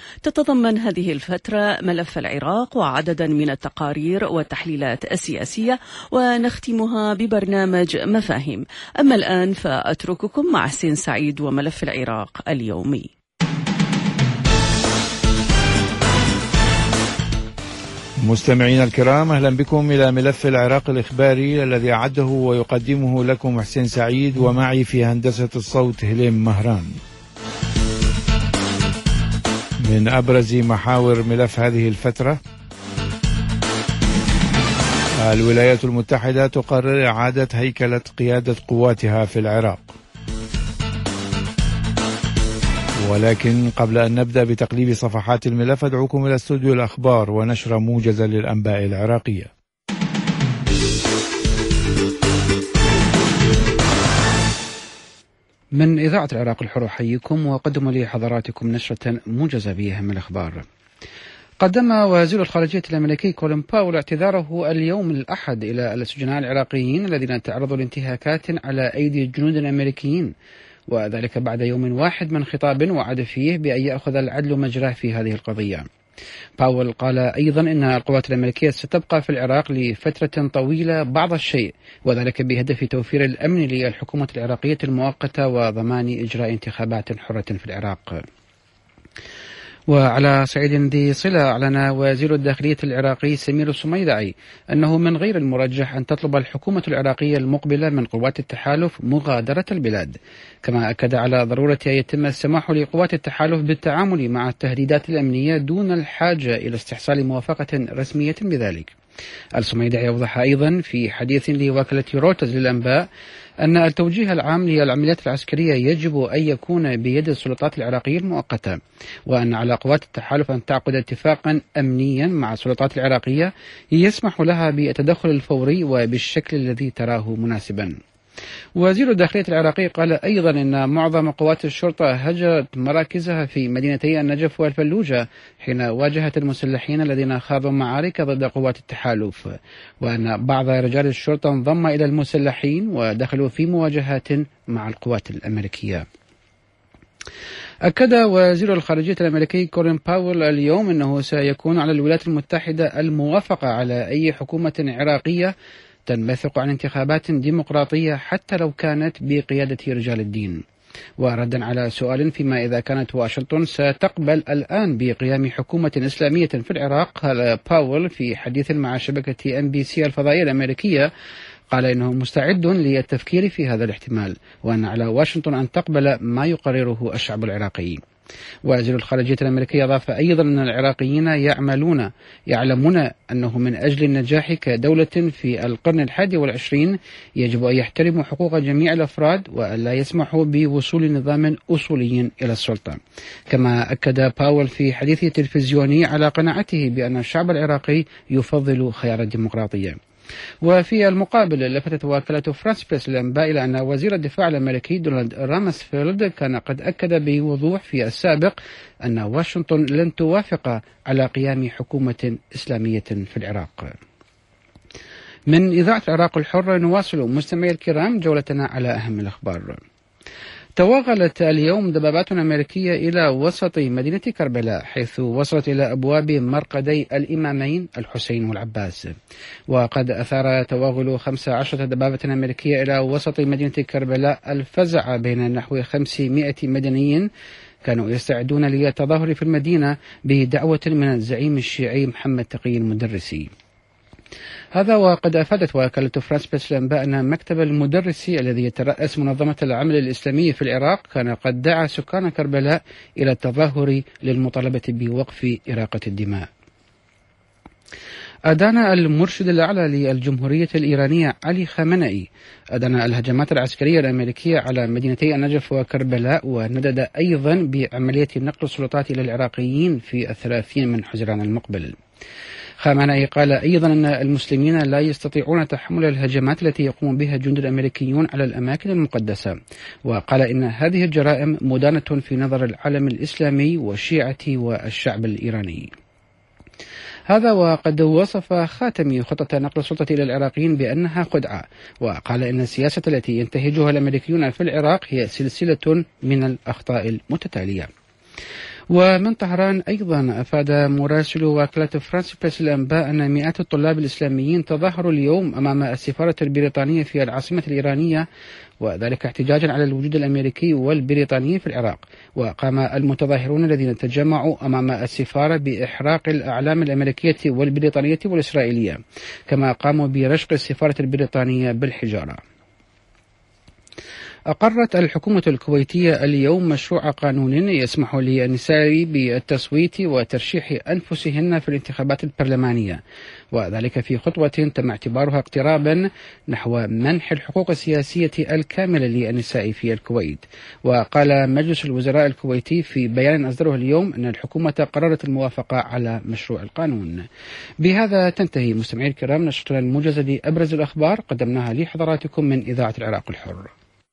تتضمن هذه الفترة ملف العراق وعددا من التقارير والتحليلات السياسية، ونختمها ببرنامج مفاهيم. أما الآن فأترككم مع حسين سعيد وملف العراق اليومي. مستمعينا الكرام، أهلا بكم إلى ملف العراق الإخباري الذي أعده ويقدمه لكم حسين سعيد، ومعي في هندسة الصوت هليم مهران. من أبرز محاور ملف هذه الفترة: الولايات المتحدة تقرر إعادة هيكلة قيادة قواتها في العراق. ولكن قبل أن نبدأ بتقليب صفحات الملف أدعوكم إلى استوديو الأخبار ونشرة موجزة للأنباء العراقية. من إذاعة العراق الحر أحييكم وأقدم لحضراتكم نشرة موجزة بأهم الأخبار. قدم وزير الخارجية الأمريكي كولين باول اعتذاره اليوم الأحد إلى السجناء العراقيين الذين تعرضوا لانتهاكات على أيدي الجنود الأمريكيين، وذلك بعد يوم واحد من خطاب وعد فيه بأن يأخذ العدل مجراه في هذه القضية. باول قال أيضا إن القوات الأمريكية ستبقى في العراق لفترة طويلة بعض الشيء، وذلك بهدف توفير الأمن للحكومة العراقية المؤقتة وضمان إجراء انتخابات حرة في العراق. وعلى صعيد ذي صلة، أعلن وزير الداخلية العراقي سمير الصميدعي أنه من غير المرجح أن تطلب الحكومة العراقية المقبلة من قوات التحالف مغادرة البلاد، كما أكد على ضرورة أن يتم السماح لقوات التحالف بالتعامل مع التهديدات الأمنية دون الحاجة إلى استحصال موافقة رسمية بذلك. الصميدعي أوضح أيضا في حديث لوكالة رويترز للأنباء أن التوجيه العام للعمليات العسكرية يجب أن يكون بيد السلطات العراقية المؤقتة، وأن على قوات التحالف أن تعقد اتفاقا أمنيا مع السلطات العراقية يسمح لها بالتدخل الفوري وبالشكل الذي تراه مناسبا. وزير الداخلية العراقي قال أيضا أن معظم قوات الشرطة هجرت مراكزها في مدينتي النجف والفلوجة حين واجهت المسلحين الذين خاضوا معارك ضد قوات التحالف، وأن بعض رجال الشرطة انضم إلى المسلحين ودخلوا في مواجهات مع القوات الأمريكية. أكد وزير الخارجية الأمريكي كولين باول اليوم أنه سيكون على الولايات المتحدة الموافقة على أي حكومة عراقية تنبثق عن انتخابات ديمقراطية حتى لو كانت بقيادة رجال الدين. وردا على سؤال فيما إذا كانت واشنطن ستقبل الآن بقيام حكومة إسلامية في العراق، قال باول في حديث مع شبكة NBC الفضائية الأمريكية، قال إنه مستعد للتفكير في هذا الاحتمال، وأن على واشنطن أن تقبل ما يقرره الشعب العراقي. وزير الخارجية الأمريكي أضاف أيضا أن العراقيين يعلمون أنه من أجل النجاح كدولة في القرن 21 يجب أن يحترموا حقوق جميع الأفراد وألا يسمحوا بوصول نظام أصولي إلى السلطة. كما أكد باول في حديث تلفزيوني على قناعته بأن الشعب العراقي يفضل خيار الديمقراطية. وفي المقابل لفتت وكالة فرانس بريس للأنباء إلى أن وزير الدفاع الأمريكي دونالد رامسفيلد كان قد أكد بوضوح في السابق أن واشنطن لن توافق على قيام حكومة إسلامية في العراق. من إذاعة العراق الحر نواصل مستمعي الكرام جولتنا على أهم الأخبار. توغلت اليوم دبابات أمريكية إلى وسط مدينة كربلاء، حيث وصلت إلى أبواب مرقدي الإمامين الحسين والعباس. وقد أثار توغل 15 دبابة أمريكية إلى وسط مدينة كربلاء الفزع بين نحو 500 مدنيين كانوا يستعدون للتظاهر في المدينة بدعوة من الزعيم الشيعي محمد تقي المدرسي. هذا وقد أفادت وكالة فرانس بريس للأنباء أن مكتب المدرسي الذي يترأس منظمة العمل الإسلامي في العراق كان قد دعا سكان كربلاء إلى التظاهر للمطالبة بوقف إراقة الدماء. أدان المرشد الأعلى للجمهورية الإيرانية علي خامنئي أدان الهجمات العسكرية الأمريكية على مدينتي النجف وكربلاء، وندد أيضا بعملية نقل السلطات إلى العراقيين في 30 من حزيران المقبل. خامنئي قال أيضا أن المسلمين لا يستطيعون تحمل الهجمات التي يقوم بها الجند الأمريكيون على الأماكن المقدسة، وقال إن هذه الجرائم مدانة في نظر العالم الإسلامي والشيعة والشعب الإيراني. هذا وقد وصف خاتمي خطة نقل السلطة إلى العراقيين بأنها خدعة، وقال إن السياسة التي ينتهجها الأمريكيون في العراق هي سلسلة من الأخطاء المتتالية. ومن طهران أيضا أفاد مراسل وكالة فرانس بريس الأنباء أن مئات الطلاب الإسلاميين تظاهروا اليوم أمام السفارة البريطانية في العاصمة الإيرانية، وذلك احتجاجا على الوجود الأمريكي والبريطاني في العراق. وقام المتظاهرون الذين تجمعوا أمام السفارة بإحراق الأعلام الأمريكية والبريطانية والإسرائيلية، كما قاموا برشق السفارة البريطانية بالحجارة. أقرت الحكومة الكويتية اليوم مشروع قانون يسمح للنساء بالتصويت وترشيح أنفسهن في الانتخابات البرلمانية، وذلك في خطوة تم اعتبارها اقترابا نحو منح الحقوق السياسية الكاملة للنساء في الكويت. وقال مجلس الوزراء الكويتي في بيان أصدره اليوم أن الحكومة قررت الموافقة على مشروع القانون. بهذا تنتهي مستمعي الكرام نشرتنا الموجزة لأبرز الأخبار قدمناها لحضراتكم من إذاعة العراق الحر.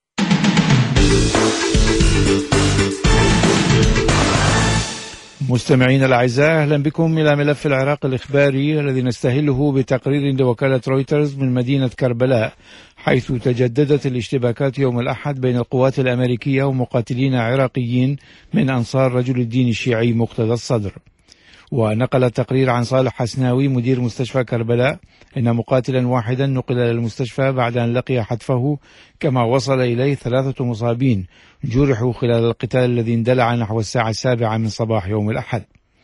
مستمعين الأعزاء، أهلا بكم إلى ملف العراق الإخباري الذي نستهله بتقرير لوكالة رويترز من مدينة كربلاء، حيث تجددت الاشتباكات يوم الأحد بين القوات الأمريكية ومقاتلين عراقيين من أنصار رجل الدين الشيعي مقتدى الصدر. ونقل التقرير عن صالح حسناوي مدير مستشفى كربلاء إن مقاتلا واحدا نقل إلى المستشفى بعد أن لقي حتفه، كما وصل إليه 3 مصابين جرحوا خلال القتال الذي اندلع نحو الساعة 7 من صباح يوم الأحد.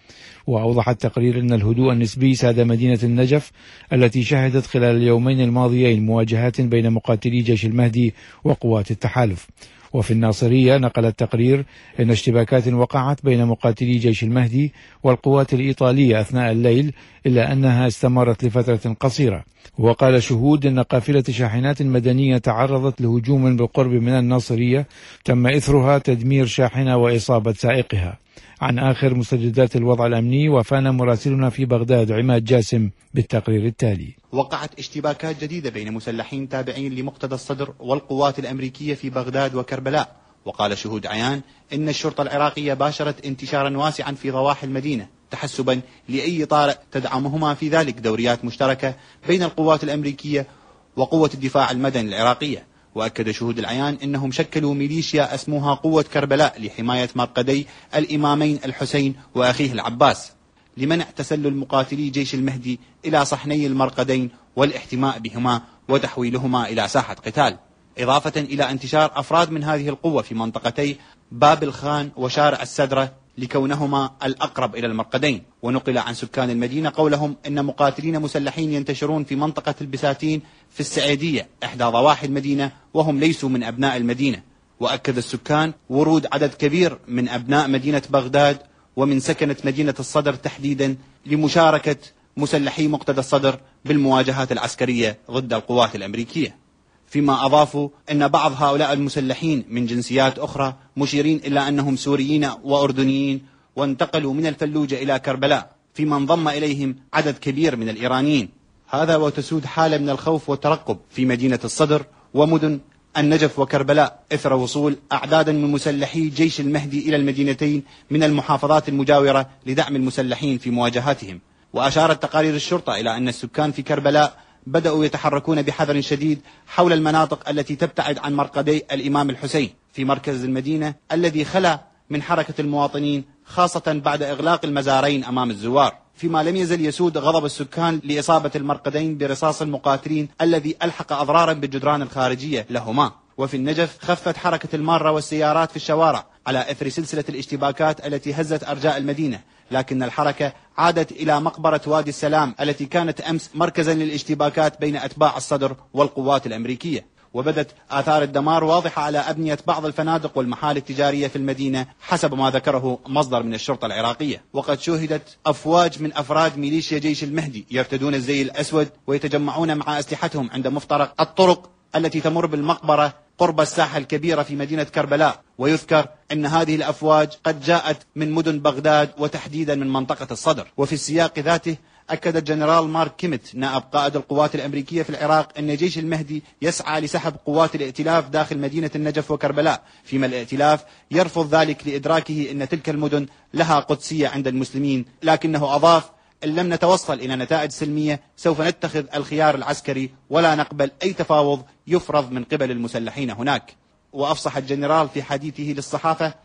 وأوضح التقرير أن الهدوء النسبي ساد مدينة النجف التي شهدت خلال اليومين الماضيين مواجهات بين مقاتلي جيش المهدي وقوات التحالف. وفي الناصرية نقل التقرير أن اشتباكات وقعت بين مقاتلي جيش المهدي والقوات الإيطالية أثناء الليل، إلا أنها استمرت لفترة قصيرة. وقال شهود أن قافلة شاحنات مدنية تعرضت لهجوم بالقرب من الناصرية تم إثرها تدمير شاحنة وإصابة سائقها. عن آخر مستجدات الوضع الأمني وفانا مراسلنا في بغداد عماد جاسم بالتقرير التالي. وقعت اشتباكات جديدة بين مسلحين تابعين لمقتدى الصدر والقوات الأمريكية في بغداد وكربلاء. وقال شهود عيان إن الشرطة العراقية باشرت انتشارا واسعا في ضواحي المدينة تحسبا لأي طارئ تدعمهما في ذلك دوريات مشتركة بين القوات الأمريكية وقوة الدفاع المدني العراقية. وأكد شهود العيان أنهم شكلوا ميليشيا اسموها قوة كربلاء لحماية مرقدي الإمامين الحسين وأخيه العباس، لمنع تسلل مقاتلي جيش المهدي إلى صحني المرقدين والاحتماء بهما وتحويلهما إلى ساحة قتال، إضافة إلى انتشار أفراد من هذه القوة في منطقتي باب الخان وشارع السدرة لكونهما الأقرب إلى المرقدين. ونقل عن سكان المدينة قولهم أن مقاتلين مسلحين ينتشرون في منطقة البساتين في السعيدية إحدى ضواحي المدينة وهم ليسوا من أبناء المدينة. وأكد السكان ورود عدد كبير من أبناء مدينة بغداد ومن سكنة مدينة الصدر تحديدا لمشاركة مسلحي مقتدى الصدر بالمواجهات العسكرية ضد القوات الأمريكية، فيما أضافوا أن بعض هؤلاء المسلحين من جنسيات أخرى مشيرين إلى أنهم سوريين وأردنيين وانتقلوا من الفلوجة إلى كربلاء، فيما انضم إليهم عدد كبير من الإيرانيين. هذا وتسود حالة من الخوف والترقب في مدينة الصدر ومدن النجف وكربلاء إثر وصول أعدادا من مسلحي جيش المهدي إلى المدينتين من المحافظات المجاورة لدعم المسلحين في مواجهاتهم. وأشارت تقارير الشرطة إلى أن السكان في كربلاء بدأوا يتحركون بحذر شديد حول المناطق التي تبتعد عن مرقدي الإمام الحسين في مركز المدينة الذي خلا من حركة المواطنين، خاصة بعد إغلاق المزارين أمام الزوار، فيما لم يزل يسود غضب السكان لإصابة المرقدين برصاص المقاتلين الذي ألحق أضرارا بالجدران الخارجية لهما. وفي النجف خفت حركة المارة والسيارات في الشوارع على إثر سلسلة الاشتباكات التي هزت أرجاء المدينة، لكن الحركة عادت إلى مقبرة وادي السلام التي كانت أمس مركزا للاشتباكات بين أتباع الصدر والقوات الأمريكية. وبدت آثار الدمار واضحة على أبنية بعض الفنادق والمحال التجارية في المدينة حسب ما ذكره مصدر من الشرطة العراقية. وقد شوهدت أفواج من أفراد ميليشيا جيش المهدي يرتدون الزي الأسود ويتجمعون مع أسلحتهم عند مفترق الطرق التي تمر بالمقبرة قرب الساحة الكبيرة في مدينة كربلاء. ويذكر أن هذه الأفواج قد جاءت من مدن بغداد وتحديدا من منطقة الصدر. وفي السياق ذاته أكد الجنرال مارك كيمت نائب قائد القوات الأمريكية في العراق أن جيش المهدي يسعى لسحب قوات الائتلاف داخل مدينة النجف وكربلاء، فيما الائتلاف يرفض ذلك لإدراكه أن تلك المدن لها قدسية عند المسلمين. لكنه أضاف: إن لم نتوصل إلى نتائج سلمية سوف نتخذ الخيار العسكري ولا نقبل أي تفاوض يفرض من قبل المسلحين هناك. وأفصح الجنرال في حديثه للصحافة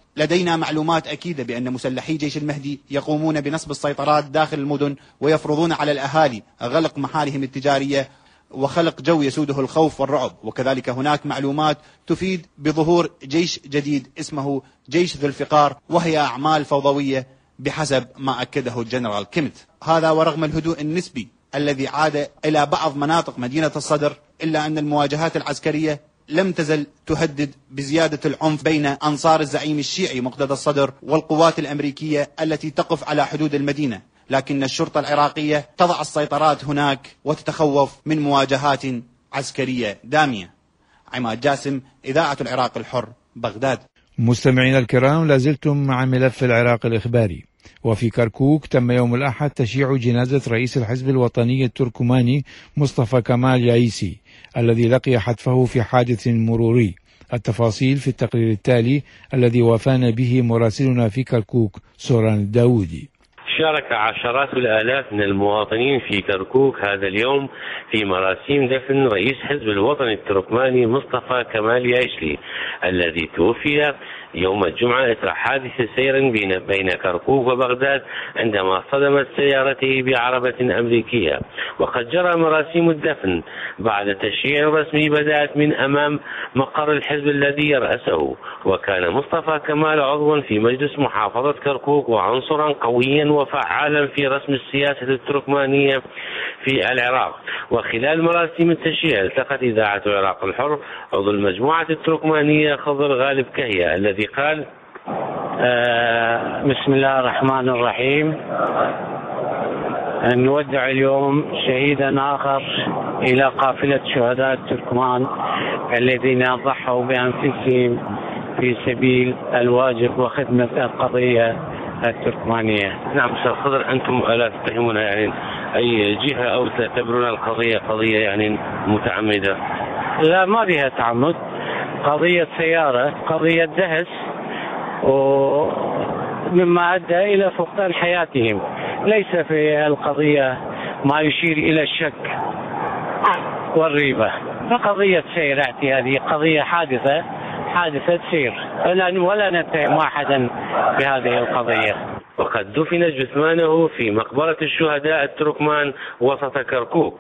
لدينا معلومات أكيدة بأن مسلحي جيش المهدي يقومون بنصب السيطرات داخل المدن ويفرضون على الأهالي غلق محالهم التجارية وخلق جو يسوده الخوف والرعب. وكذلك هناك معلومات تفيد بظهور جيش جديد اسمه جيش ذو الفقار، وهي أعمال فوضوية بحسب ما أكده الجنرال كيمت. هذا ورغم الهدوء النسبي الذي عاد إلى بعض مناطق مدينة الصدر، إلا أن المواجهات العسكرية لم تزل تهدد بزيادة العنف بين أنصار الزعيم الشيعي مقتدى الصدر والقوات الأمريكية التي تقف على حدود المدينة، لكن الشرطة العراقية تضع السيطرات هناك وتتخوف من مواجهات عسكرية دامية. عماد جاسم، إذاعة العراق الحر، بغداد. مستمعينا الكرام، لازلتم مع ملف العراق الإخباري. وفي كركوك تم يوم الأحد تشييع جنازة رئيس الحزب الوطني التركماني مصطفى كمال يايسي الذي لقي حتفه في حادث مروري. التفاصيل في التقرير التالي الذي وافانا به مراسلنا في كركوك سوران الداودي. شارك عشرات الآلاف من المواطنين في كركوك هذا اليوم في مراسيم دفن رئيس حزب الوطن التركماني مصطفى كمال يايسي الذي توفي يوم الجمعة إثر حادث سير بين كركوك وبغداد عندما صدمت سيارته بعربة أمريكية. وقد جرى مراسيم الدفن بعد تشييع رسمي بدأت من أمام مقر الحزب الذي يرأسه. وكان مصطفى كمال عضوا في مجلس محافظة كركوك وعنصرا قويا وفعالا في رسم السياسة التركمانية في العراق. وخلال مراسيم التشييع التقت إذاعة العراق الحر عضو المجموعة التركمانية خضر غالب كهية الذي قال: بسم الله الرحمن الرحيم. نودع اليوم شهيدا آخر إلى قافلة شهداء التركمان الذين ضحوا بأنفسهم في سبيل الواجب وخدمة القضية التركمانية. نعم أستاذ خضر، أنتم لا تتهمون يعني أي جهة أو تعتبرون القضية قضية يعني متعمدة؟ لا، ما بها تعمد، قضية سيارة، قضية دهس، ومما أدى إلى فقدان حياتهم. ليس في القضية ما يشير إلى الشك والريبة، فقضية سير اعتيادية، قضية حادثة سير، ولا نتهم أحدا بهذه القضية. وقد دفن جثمانه في مقبرة الشهداء التركمان وسط كركوك.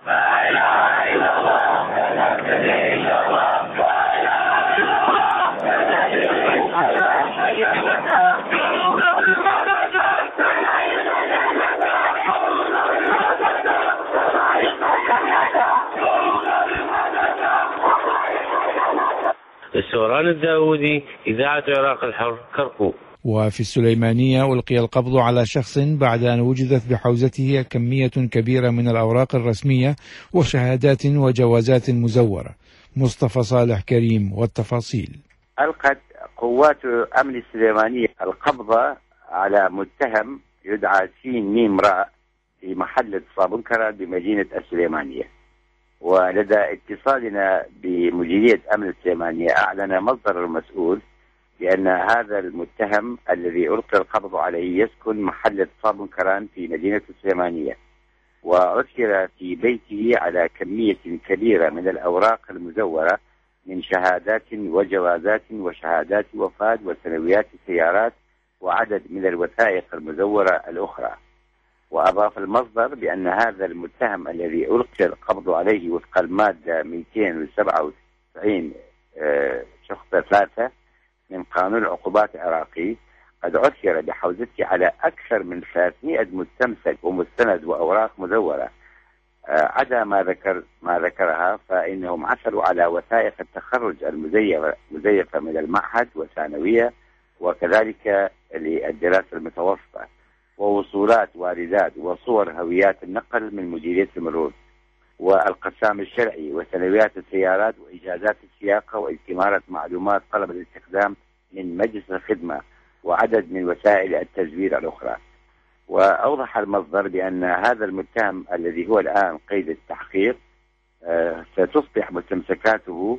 سوران الداودي، إذاعة العراق الحر، كركوك. وفي السليمانية ألقي القبض على شخص بعد أن وجدت بحوزته كمية كبيرة من الأوراق الرسمية وشهادات وجوازات مزورة. مصطفى صالح كريم والتفاصيل. ألقت قوات أمن السليمانية القبض على متهم يدعى سين ميم راء في محلة صابنكرة بمدينة السليمانية. ولدى اتصالنا بمديرية أمن السليمانية أعلن مصدر المسؤول بأن هذا المتهم الذي ألقي القبض عليه يسكن محلة صابنكران في مدينة السليمانية، وعثر في بيته على كمية كبيرة من الأوراق المزورة من شهادات وجوازات وشهادات وفاة وسنويات السيارات وعدد من الوثائق المزورة الأخرى. وأضاف المصدر بأن هذا المتهم الذي ألقي القبض عليه وفق المادة 297 شخصة 3 من قانون العقوبات العراقي قد عثر بحوزته على أكثر من 300 مستمسك ومستند وأوراق مزورة. عدا ما ذكرها، فإنهم عثروا على وثائق التخرج المزيفة من المعهد وثانوية، وكذلك للدراسة المتوسطة، ووصولات واردات وصور هويات النقل من مديرية المرور والقسام الشرعي وثانويات السيارات وإجازات السياقة واستمارة معلومات طلب الاستخدام من مجلس الخدمة وعدد من وسائل التزوير الأخرى. وأوضح المصدر بأن هذا المتهم الذي هو الآن قيد التحقيق ستصبح مستمسكاته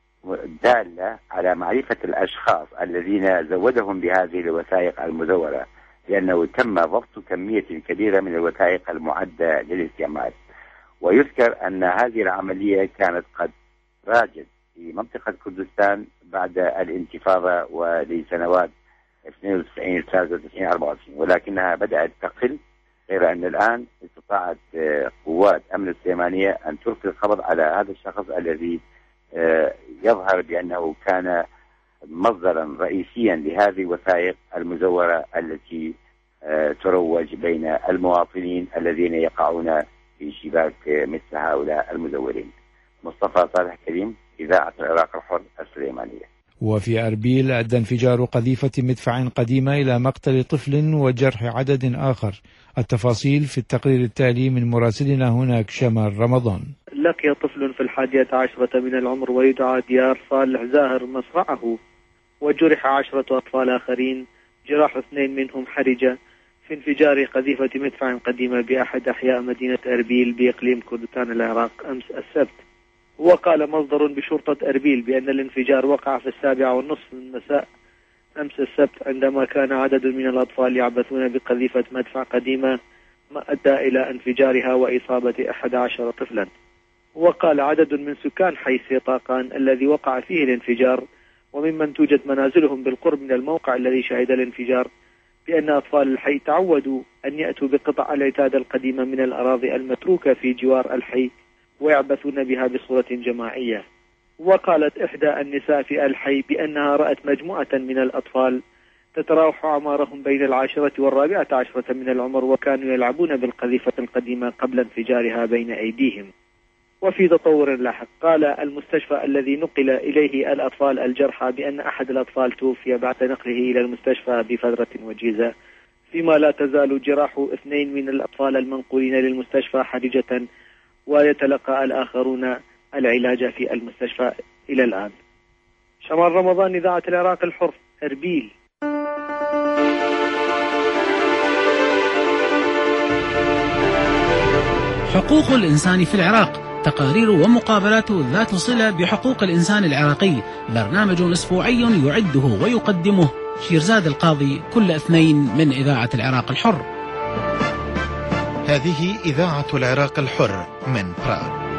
دالة على معرفة الأشخاص الذين زودهم بهذه الوثائق المزورة، لأنه تم ضبط كمية كبيرة من الوثائق المعدة للاستعمال. ويذكر أن هذه العملية كانت قد راجت في منطقة كردستان بعد الانتفاضة ولسنوات 92 93 94، ولكنها بدأت تقل، غير أن الآن استطاعت قوات أمن السليمانية أن تلقي القبض على هذا الشخص الذي يظهر بأنه كان مصدرا رئيسيا لهذه الوثائق المزورة التي تروج بين المواطنين الذين يقعون في شباك مثل هؤلاء المزورين. مصطفى صالح كريم، إذاعة العراق الحر السليمانية. وفي أربيل أدى انفجار قذيفة مدفع قديمة إلى مقتل طفل وجرح عدد آخر. التفاصيل في التقرير التالي من مراسلنا هناك شمال رمضان. لقي طفل في 11 من العمر ويدعى ديار صالح زاهر مصرعه، وجرح 10 أطفال آخرين، جراح 2 منهم حرجة في انفجار قذيفة مدفع قديمة بأحد أحياء مدينة أربيل بإقليم كردستان العراق أمس السبت. وقال مصدر بشرطة أربيل بأن الانفجار وقع في 7:30 من المساء أمس السبت، عندما كان عدد من الأطفال يعبثون بقذيفة مدفع قديمة، ما أدى إلى انفجارها وإصابة 11 طفلا. وقال عدد من سكان حي سيطاقان الذي وقع فيه الانفجار وممن توجد منازلهم بالقرب من الموقع الذي شهد الانفجار بأن أطفال الحي تعودوا أن يأتوا بقطع العتاد القديمة من الأراضي المتروكة في جوار الحي ويعبثون بها بصورة جماعية. وقالت إحدى النساء في الحي بأنها رأت مجموعة من الأطفال تتراوح أعمارهم بين 10 و14 من العمر، وكانوا يلعبون بالقذيفة القديمة قبل انفجارها بين أيديهم. وفي تطور لاحق قال المستشفى الذي نقل إليه الأطفال الجرحى بأن أحد الأطفال توفي بعد نقله إلى المستشفى بفترة وجيزة، فيما لا تزال جراح 2 من الأطفال المنقولين للمستشفى حرجة، ويتلقى الآخرون العلاج في المستشفى إلى الآن. شمال رمضان، إذاعة العراق الحر، أربيل. حقوق الإنسان في العراق، تقارير ومقابلات ذات صلة بحقوق الإنسان العراقي، برنامج أسبوعي يعده ويقدمه شيرزاد القاضي كل اثنين من إذاعة العراق الحر. هذه إذاعة العراق الحر من براغ.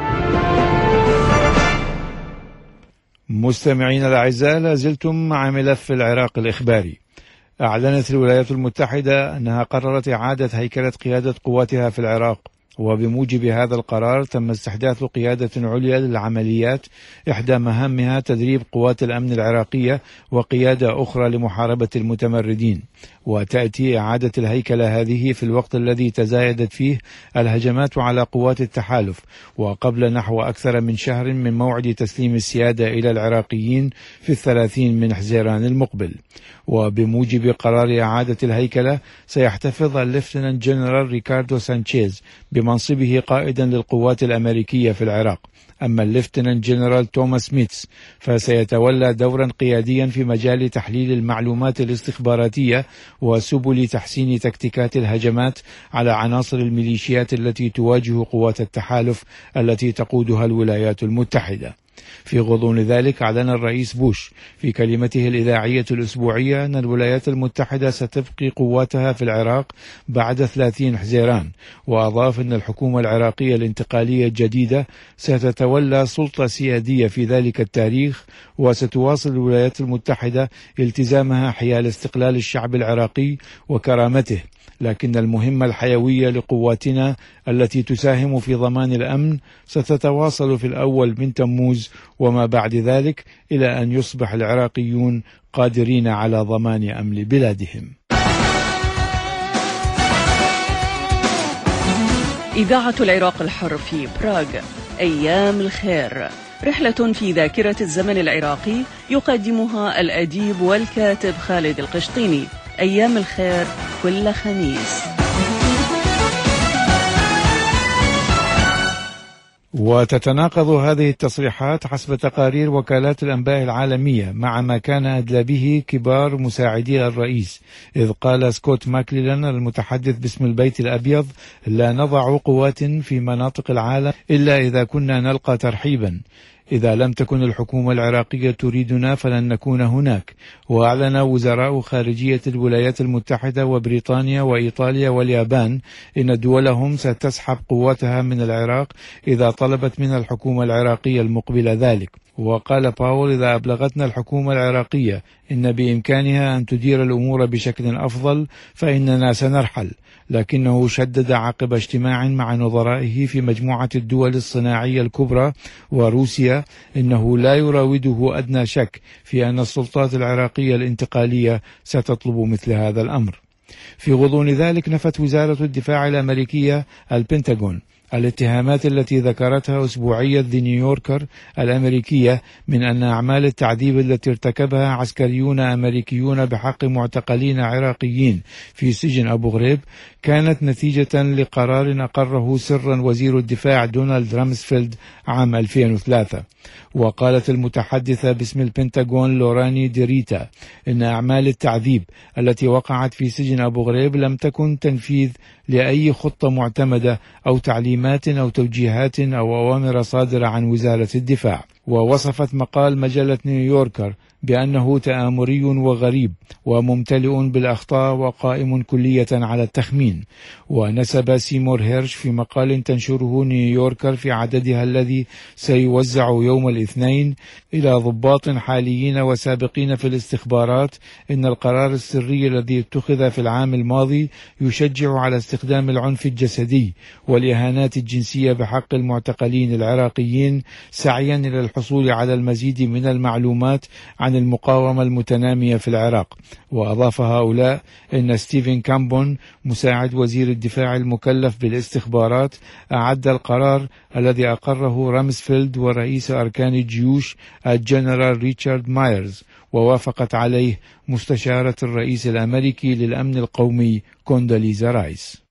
مستمعين الأعزاء، لازلتم مع ملف العراق الإخباري. أعلنت الولايات المتحدة أنها قررت إعادة هيكلة قيادة قواتها في العراق، وبموجب هذا القرار تم استحداث قيادة عليا للعمليات، إحدى مهامها تدريب قوات الأمن العراقية وقيادة أخرى لمحاربة المتمردين. وتأتي إعادة الهيكلة هذه في الوقت الذي تزايدت فيه الهجمات على قوات التحالف، وقبل نحو أكثر من شهر من موعد تسليم السيادة إلى العراقيين في 30 من حزيران المقبل. وبموجب قرار إعادة الهيكلة سيحتفظ الليفتنانت جنرال ريكاردو سانشيز بمنصبه قائدا للقوات الأمريكية في العراق، أما الليفتنانت جنرال توماس ميتس فسيتولى دورا قياديا في مجال تحليل المعلومات الاستخباراتية وسبل تحسين تكتيكات الهجمات على عناصر الميليشيات التي تواجه قوات التحالف التي تقودها الولايات المتحدة. في غضون ذلك أعلن الرئيس بوش في كلمته الإذاعية الأسبوعية أن الولايات المتحدة ستبقي قواتها في العراق بعد 30 حزيران، وأضاف أن الحكومة العراقية الانتقالية الجديدة ستتولى سلطة سيادية في ذلك التاريخ، وستواصل الولايات المتحدة التزامها حيال استقلال الشعب العراقي وكرامته، لكن المهمة الحيوية لقواتنا التي تساهم في ضمان الأمن ستتواصل في الأول من تموز وما بعد ذلك إلى أن يصبح العراقيون قادرين على ضمان أمن بلادهم. إذاعة العراق الحر في براغ. أيام الخير، رحلة في ذاكرة الزمن العراقي يقدمها الأديب والكاتب خالد القشطيني. أيام الخير كل خميس. وتتناقض هذه التصريحات حسب تقارير وكالات الأنباء العالمية مع ما كان أدلى به كبار مساعدي الرئيس، إذ قال سكوت ماكليلان المتحدث باسم البيت الأبيض: لا نضع قوات في مناطق العالم إلا إذا كنا نلقى ترحيبا. إذا لم تكن الحكومة العراقية تريدنا فلن نكون هناك. وأعلن وزراء خارجية الولايات المتحدة وبريطانيا وإيطاليا واليابان إن دولهم ستسحب قواتها من العراق إذا طلبت من الحكومة العراقية المقبلة ذلك. وقال باول: إذا أبلغتنا الحكومة العراقية إن بإمكانها أن تدير الأمور بشكل أفضل فإننا سنرحل. لكنه شدد عقب اجتماع مع نظرائه في مجموعة الدول الصناعية الكبرى وروسيا إنه لا يراوده أدنى شك في أن السلطات العراقية الانتقالية ستطلب مثل هذا الأمر. في غضون ذلك نفت وزارة الدفاع الأمريكية البنتاغون الاتهامات التي ذكرتها أسبوعية ذا نيويوركر الأمريكية من أن أعمال التعذيب التي ارتكبها عسكريون أمريكيون بحق معتقلين عراقيين في سجن أبو غريب كانت نتيجة لقرار أقره سرا وزير الدفاع دونالد رامسفيلد عام 2003. وقالت المتحدثة باسم البنتاغون لوراني ديريتا إن أعمال التعذيب التي وقعت في سجن أبو غريب لم تكن تنفيذ لأي خطة معتمدة أو تعليمات أو توجيهات أو أوامر صادرة عن وزارة الدفاع. ووصفت مقال مجلة نيويوركر بأنه تآمري وغريب وممتلئ بالأخطاء وقائم كلية على التخمين. ونسب سيمور هيرش في مقال تنشره نيويوركر في عددها الذي سيوزع يوم الاثنين إلى ضباط حاليين وسابقين في الاستخبارات إن القرار السري الذي اتخذ في العام الماضي يشجع على استخدام العنف الجسدي والإهانات الجنسية بحق المعتقلين العراقيين سعيا إلى الحصول على المزيد من المعلومات عن المقاومة المتنامية في العراق. وأضاف هؤلاء إن ستيفن كامبون مساعد وزير الدفاع المكلف بالاستخبارات أعد القرار الذي أقره رامسفيلد ورئيس أركان الجيوش الجنرال ريتشارد مايرز، ووافقت عليه مستشارة الرئيس الأمريكي للأمن القومي كونداليزا رايس.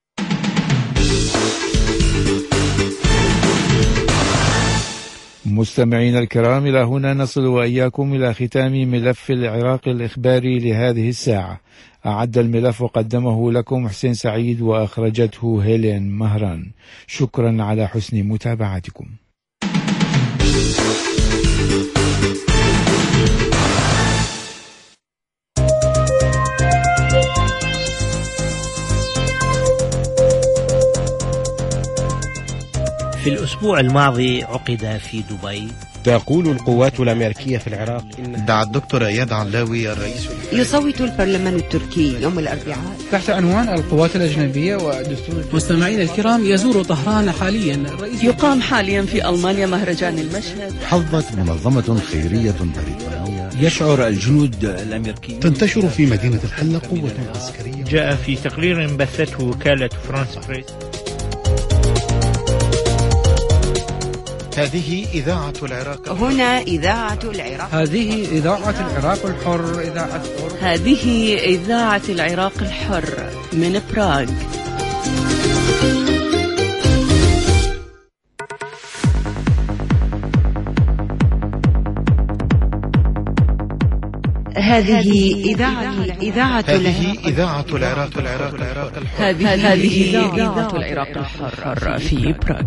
مستمعين الكرام، إلى هنا نصل وإياكم إلى ختام ملف العراق الإخباري لهذه الساعة. أعد الملف وقدمه لكم حسين سعيد وأخرجته هيلين مهران. شكرا على حسن متابعتكم. في الأسبوع الماضي عقد في دبي. تقول القوات الأمريكية في العراق دعا الدكتور إياد علاوي الرئيس. يصوت البرلمان التركي يوم الأربعاء تحت عنوان القوات الأجنبية ودستور. مستمعين الكرام، يزور طهران حاليا يقام حاليا في ألمانيا مهرجان المشهد. حظت منظمة خيرية بريطانية. يشعر الجنود الأمريكيين. تنتشر في مدينة الحلة قوة عسكرية. جاء في تقرير بثته وكالة فرانس بريس. هذه إذاعة العراق. هنا إذاعة العراق. هذه إذاعة العراق الحر. هذه إذاعة العراق الحر من براغ. هذه إذاعة العراق الحر. هذه إذاعة العراق الحر في براغ.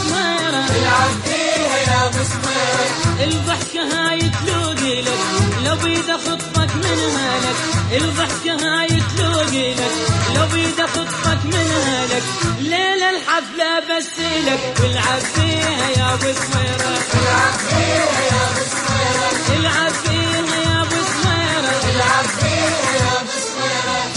الضحكة هاي تلوذي لك لو لو بيد خطك من هالك الضحكة هاي تلوقي لك لو بيد خطك من هالك ليلة الحفلة بس لك والعب فيها يا ابو سميرة العب فيها يا ابو سميرة العب فيها يا ابو سميرة العب فيها يا ابو سميرة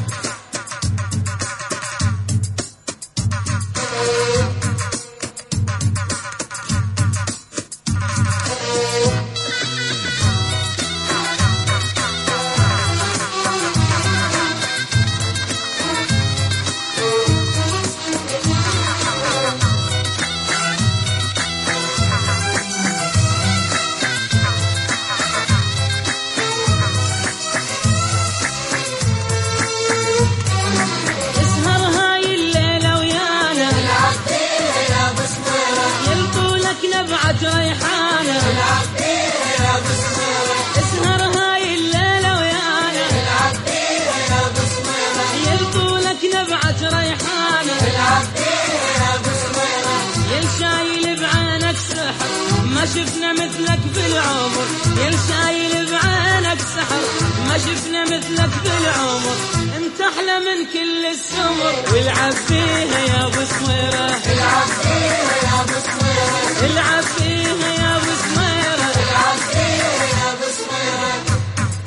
ريحانة العب فيها يا ابو سميرة اسهر هاي الليلة ويانا العب فيها يا ابو سميرة يلطولك نبعة ريحانة العب فيها يا ابو سميرة يلشايل بعينك سحر ما شفنا مثلك بالعمر يلشايل بعينك سحر ما شفنا مثلك بالعمر انت احلى من كل السمر والعب فيها يا ابو سميرة العب فيها يا ابو سميرة العب فيها يا ابو سميرة العب فيها يا ابو سميرة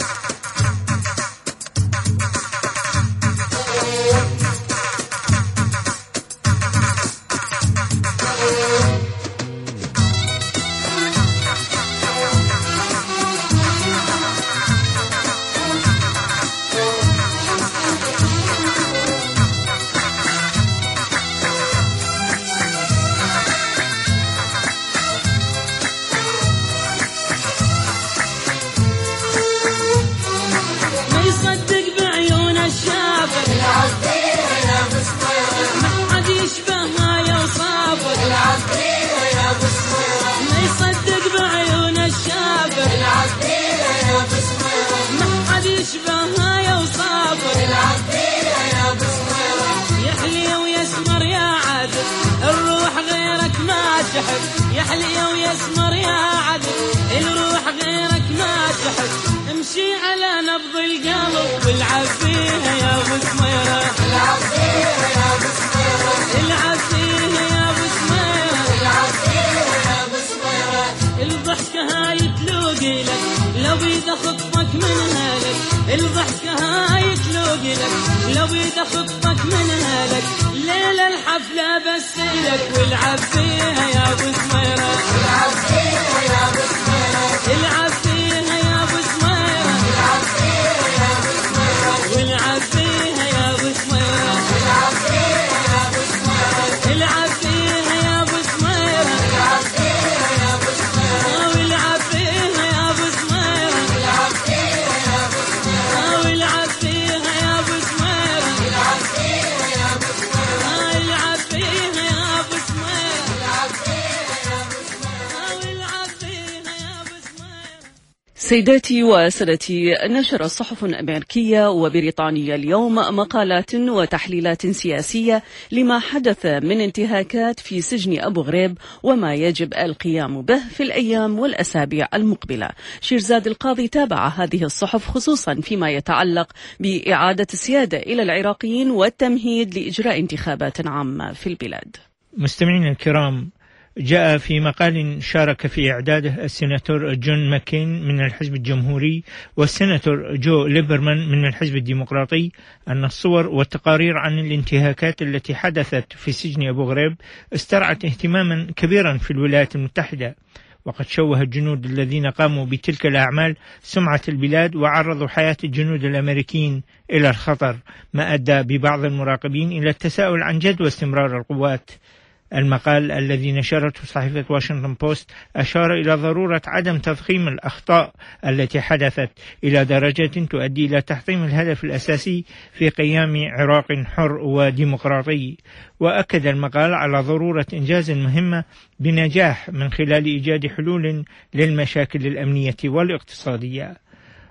العب فيها يا ابو سميرة ما حد يشبهها يوصافك العب فيها يا ابو سميرة ما يصدق بعيون الشافك العب فيها يا ابو سميرة ما حد يشبهها يوصافك العب فيها يا ابو سميرة يحلي ويسمر يا عدل الروح غيرك ما تحب يحلي ويسمر يا عدل الروح غيرك ما تحب امشي على نبض القلب والعب فيها يا ابو سميرة العب فيها يا ابو سميرة العب فيها يا ابو سميرة العب فيها يا ابو سميرة الضحكة هاي تلوقي لك لو بيد خطك من هالك الضحكة هاي تلوقي لك لو بيد خطك من هالك ليلة الحفلة بس لك والعب فيها يا ابو سميرة العب فيها يا ابو سميرة العب فيها يا ابو سميرة العب فيها يا ابو سميرة والعب فيها يا ابو سميرة العب فيها يا ابو سميرة العب فيها يا ابو سميرة العب فيها يا ابو سميرة والعب فيها يا ابو سميرة العب فيها يا ابو سميرة والعب فيها يا ابو سميرة العب فيها يا ابو سميرة العب فيها يا ابو سميرة العب فيها يا ابو سميرة والعب فيها يا ابو سميرة. سيداتي وسادتي، نشر الصحف الأمريكية وبريطانية اليوم مقالات وتحليلات سياسية لما حدث من انتهاكات في سجن أبو غريب وما يجب القيام به في الأيام والأسابيع المقبلة. شيرزاد القاضي تابع هذه الصحف خصوصا فيما يتعلق بإعادة السيادة إلى العراقيين والتمهيد لإجراء انتخابات عامة في البلاد. مستمعين الكرام، جاء في مقال شارك في إعداده السيناتور جون ماكين من الحزب الجمهوري والسيناتور جو ليبرمان من الحزب الديمقراطي أن الصور والتقارير عن الانتهاكات التي حدثت في سجن أبو غريب استرعت اهتماما كبيرا في الولايات المتحدة، وقد شوه الجنود الذين قاموا بتلك الأعمال سمعة البلاد وعرضوا حياة الجنود الأمريكيين إلى الخطر، ما أدى ببعض المراقبين إلى التساؤل عن جدوى استمرار القوات. المقال الذي نشرته صحيفة واشنطن بوست أشار إلى ضرورة عدم تضخيم الأخطاء التي حدثت إلى درجة تؤدي إلى تحطيم الهدف الأساسي في قيام عراق حر وديمقراطي. وأكد المقال على ضرورة إنجاز المهمة بنجاح من خلال إيجاد حلول للمشاكل الأمنية والاقتصادية.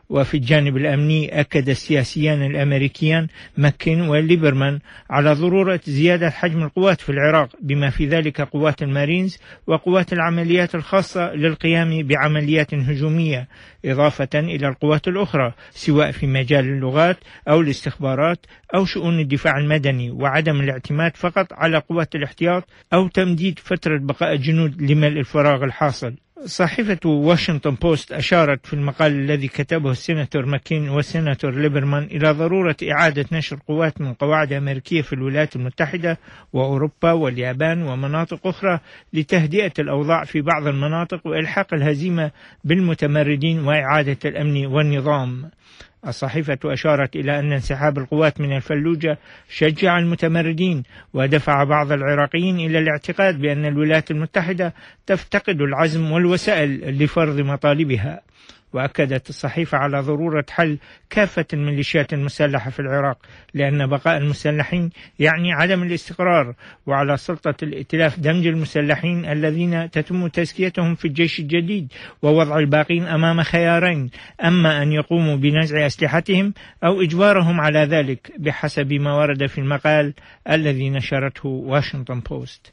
وفي الجانب الأمني أكد السياسيان الأمريكيان ماكين وليبرمان على ضرورة زيادة حجم القوات في العراق بما في ذلك قوات المارينز وقوات العمليات الخاصة للقيام بعمليات هجومية، إضافة إلى القوات الأخرى سواء في مجال اللغات أو الاستخبارات أو شؤون الدفاع المدني، وعدم الاعتماد فقط على قوات الاحتياط أو تمديد فترة بقاء الجنود لملء الفراغ الحاصل. صحيفة واشنطن بوست أشارت في المقال الذي كتبه السيناتور ماكين والسيناتور ليبرمان إلى ضرورة إعادة نشر قوات من قواعد أمريكية في الولايات المتحدة وأوروبا واليابان ومناطق أخرى لتهدئة الأوضاع في بعض المناطق وإلحاق الهزيمة بالمتمردين وإعادة الأمن والنظام. الصحيفة أشارت إلى أن انسحاب القوات من الفلوجة شجع المتمردين ودفع بعض العراقيين إلى الاعتقاد بأن الولايات المتحدة تفتقد العزم والوسائل لفرض مطالبها. وأكدت الصحيفة على ضرورة حل كافة الميليشيات المسلحة في العراق، لأن بقاء المسلحين يعني عدم الاستقرار، وعلى سلطة الائتلاف دمج المسلحين الذين تتم تزكيتهم في الجيش الجديد ووضع الباقين أمام خيارين: أما أن يقوموا بنزع أسلحتهم أو إجبارهم على ذلك بحسب ما ورد في المقال الذي نشرته واشنطن بوست.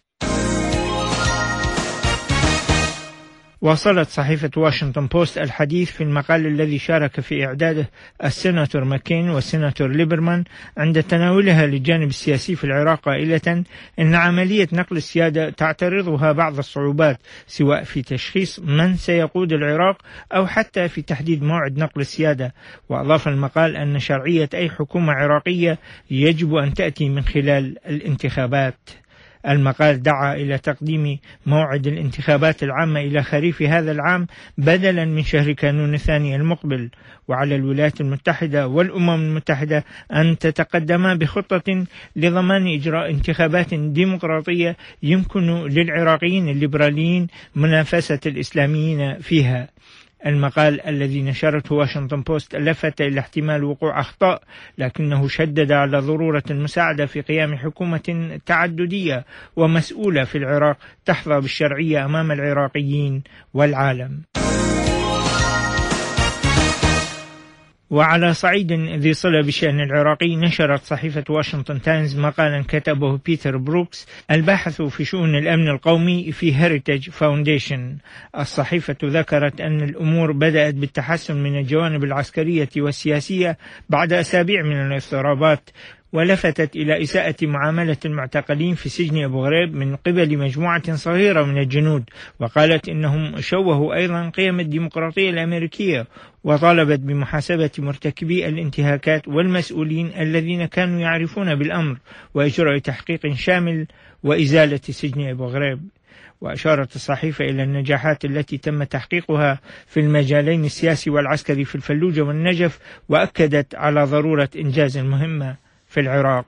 واصلت صحيفة واشنطن بوست الحديث في المقال الذي شارك في إعداده السيناتور ماكين والسيناتور ليبرمان عند تناولها للجانب السياسي في العراق قائلة إن عملية نقل السيادة تعترضها بعض الصعوبات سواء في تشخيص من سيقود العراق أو حتى في تحديد موعد نقل السيادة. وأضاف المقال أن شرعية أي حكومة عراقية يجب أن تأتي من خلال الانتخابات. المقال دعا إلى تقديم موعد الانتخابات العامة إلى خريف هذا العام بدلا من شهر كانون الثاني المقبل، وعلى الولايات المتحدة والأمم المتحدة أن تتقدما بخطة لضمان إجراء انتخابات ديمقراطية يمكن للعراقيين الليبراليين منافسة الإسلاميين فيها. المقال الذي نشرته واشنطن بوست لفت إلى احتمال وقوع أخطاء، لكنه شدد على ضرورة المساعدة في قيام حكومة تعددية ومسؤولة في العراق تحظى بالشرعية أمام العراقيين والعالم. وعلى صعيد ذي صلة بشأن العراقي، نشرت صحيفة واشنطن تايمز مقالا كتبه بيتر بروكس الباحث في شؤون الأمن القومي في هيريتج فاونديشن. الصحيفة ذكرت أن الأمور بدأت بالتحسن من الجوانب العسكرية والسياسية بعد أسابيع من الاضطرابات، ولفتت إلى إساءة معاملة المعتقلين في سجن أبو غريب من قبل مجموعة صغيرة من الجنود، وقالت إنهم شوهوا أيضا قيم الديمقراطية الأمريكية، وطالبت بمحاسبة مرتكبي الانتهاكات والمسؤولين الذين كانوا يعرفون بالأمر وإجراء تحقيق شامل وإزالة سجن أبو غريب. وأشارت الصحيفة إلى النجاحات التي تم تحقيقها في المجالين السياسي والعسكري في الفلوجة والنجف، وأكدت على ضرورة إنجاز المهمة في العراق.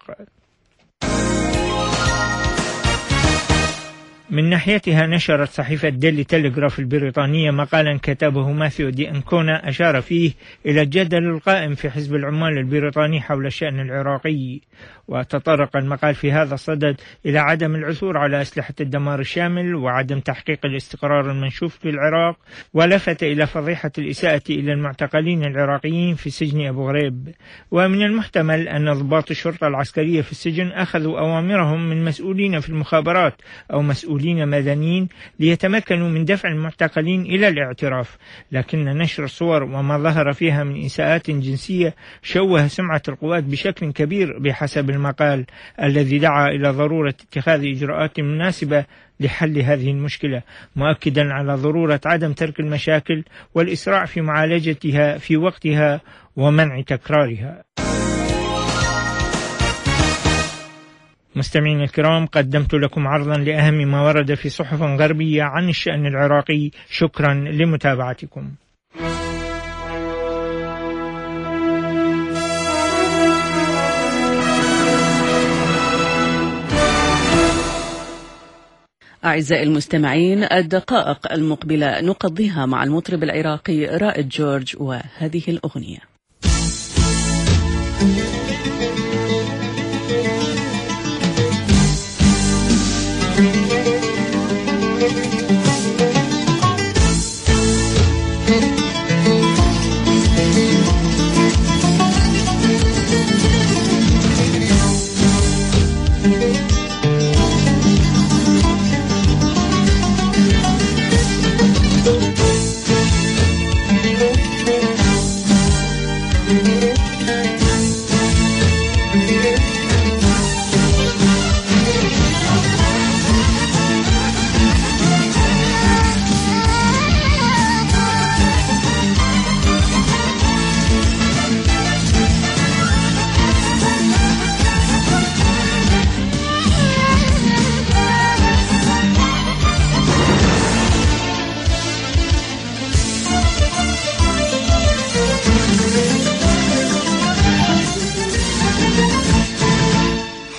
من ناحيتها نشرت صحيفة ديلي تيليغراف البريطانية مقالا كتبه ماثيو دي أنكونا أشار فيه إلى الجدل القائم في حزب العمال البريطاني حول الشأن العراقي، وتطرق المقال في هذا الصدد إلى عدم العثور على أسلحة الدمار الشامل وعدم تحقيق الاستقرار المنشوف في العراق، ولفت إلى فضيحة الإساءة إلى المعتقلين العراقيين في سجن أبو غريب. ومن المحتمل أن ضباط الشرطة العسكرية في السجن أخذوا أوامرهم من مسؤولين في المخابرات أو مسؤولين مدنيين ليتمكنوا من دفع المعتقلين إلى الاعتراف، لكن نشر الصور وما ظهر فيها من إساءات جنسية شوه سمعة القوات بشكل كبير بحسب المقال، الذي دعا إلى ضرورة اتخاذ إجراءات مناسبة لحل هذه المشكلة، مؤكدا على ضرورة عدم ترك المشاكل والإسراع في معالجتها في وقتها ومنع تكرارها. مستمعين الكرام، قدمت لكم عرضا لأهم ما ورد في صحف غربية عن الشأن العراقي. شكرا لمتابعتكم. أعزائي المستمعين، الدقائق المقبلة نقضيها مع المطرب العراقي رائد جورج وهذه الأغنية.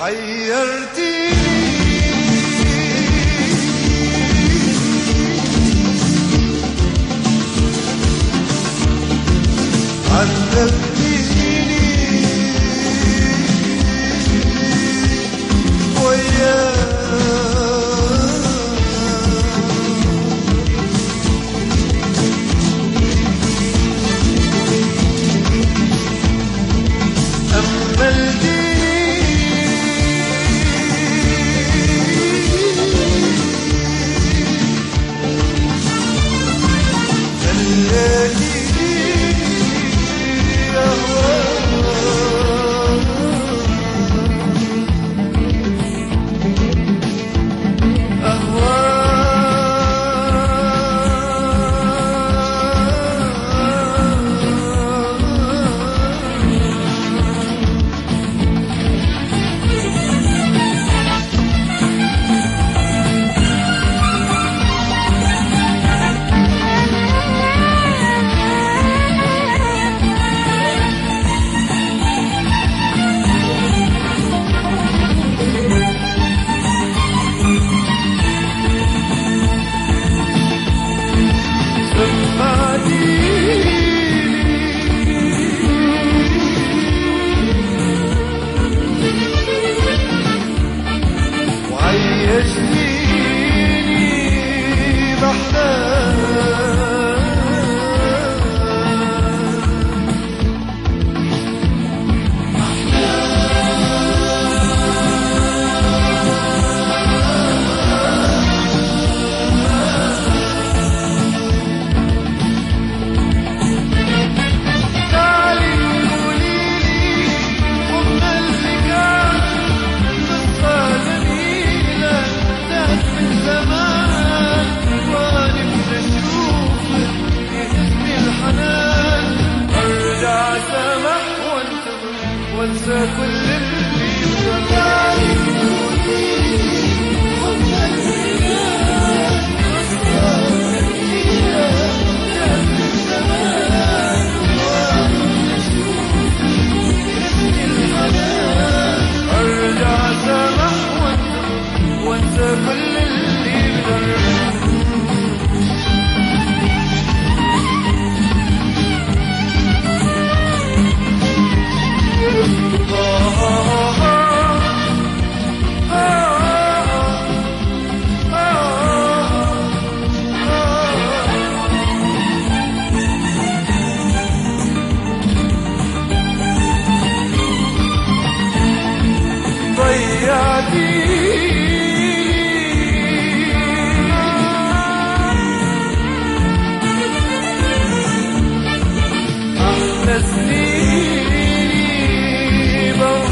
سنيني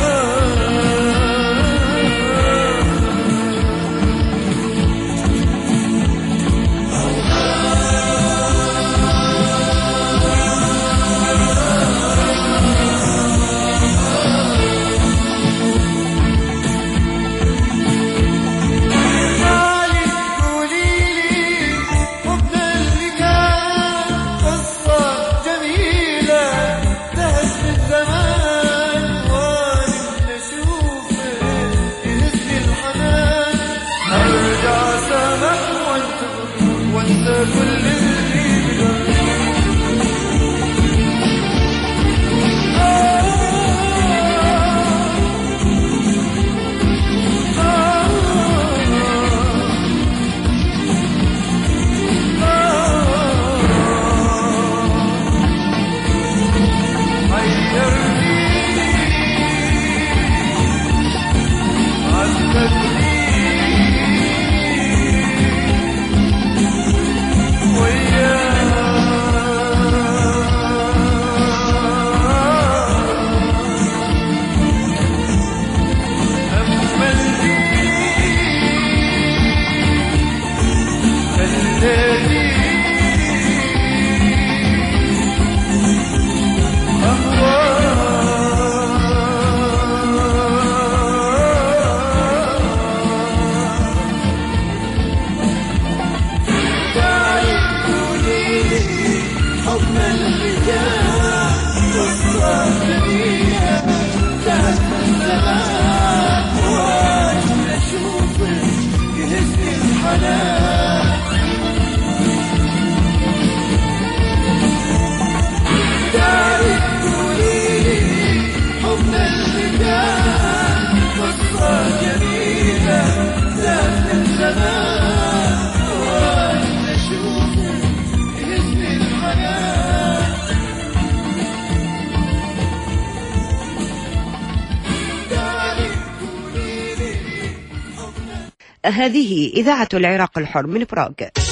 هذه إذاعة العراق الحر من براغ.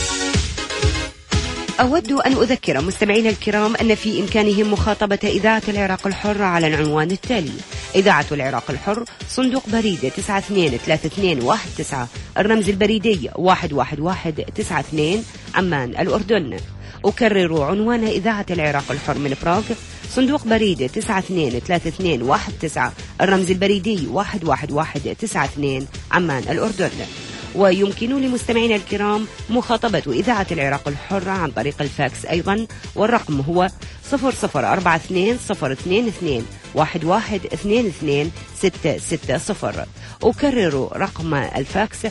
أود أن أذكر مستمعينا الكرام أن في إمكانهم مخاطبة إذاعة العراق الحر على العنوان التالي: إذاعة العراق الحر، صندوق بريد 923219، الرمز البريدي 11192، عمان الأردن. أكرر عنوان إذاعة العراق الحر من براغ: صندوق بريد 923219، الرمز البريدي 11192، عمان الأردن. ويمكن لمستمعينا الكرام مخاطبة إذاعة العراق الحر عن طريق الفاكس أيضا، والرقم هو 0042-022-1122660. أكرر رقم الفاكس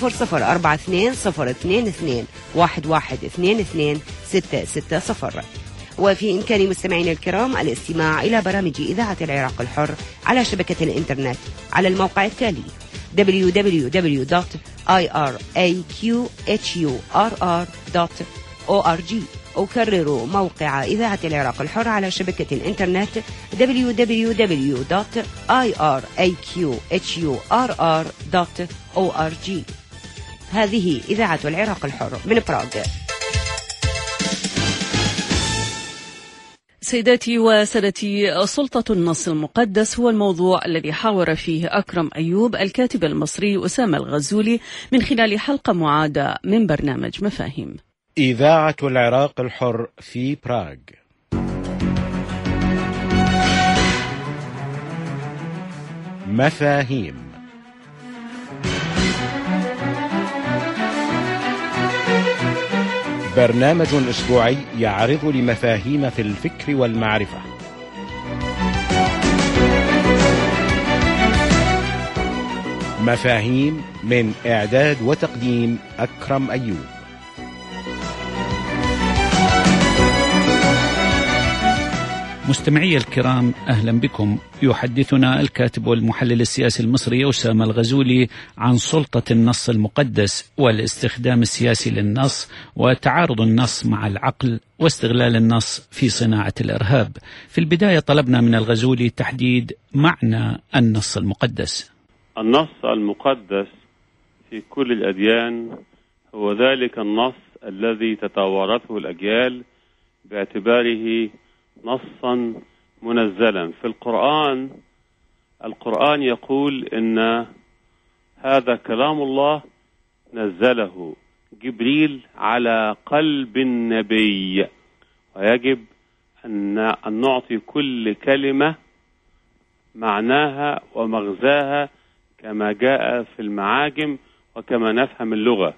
0042-022-1122660. وفي إمكان مستمعينا الكرام الاستماع إلى برامج إذاعة العراق الحر على شبكة الإنترنت على الموقع التالي: www.iraqhurr.org. أكرر موقع إذاعة العراق الحر على شبكة الإنترنت www.iraqhurr.org. هذه إذاعة العراق الحر من براغ. سيداتي وسادتي، سلطة النص المقدس هو الموضوع الذي حاور فيه أكرم أيوب الكاتب المصري أسامة الغزولي من خلال حلقة معادة من برنامج مفاهيم. إذاعة العراق الحر في براغ. مفاهيم. برنامج أسبوعي يعرض لمفاهيم في الفكر والمعرفة. مفاهيم من إعداد وتقديم أكرم أيوب. مستمعي الكرام، أهلا بكم. يحدثنا الكاتب والمحلل السياسي المصري أسامة الغزولي عن سلطة النص المقدس والاستخدام السياسي للنص وتعارض النص مع العقل واستغلال النص في صناعة الإرهاب. في البداية طلبنا من الغزولي تحديد معنى النص المقدس. النص المقدس في كل الأديان هو ذلك النص الذي تتوارثه الأجيال باعتباره نصا منزلا. في القرآن يقول إن هذا كلام الله نزله جبريل على قلب النبي، ويجب أن نعطي كل كلمة معناها ومغزاها كما جاء في المعاجم وكما نفهم اللغة،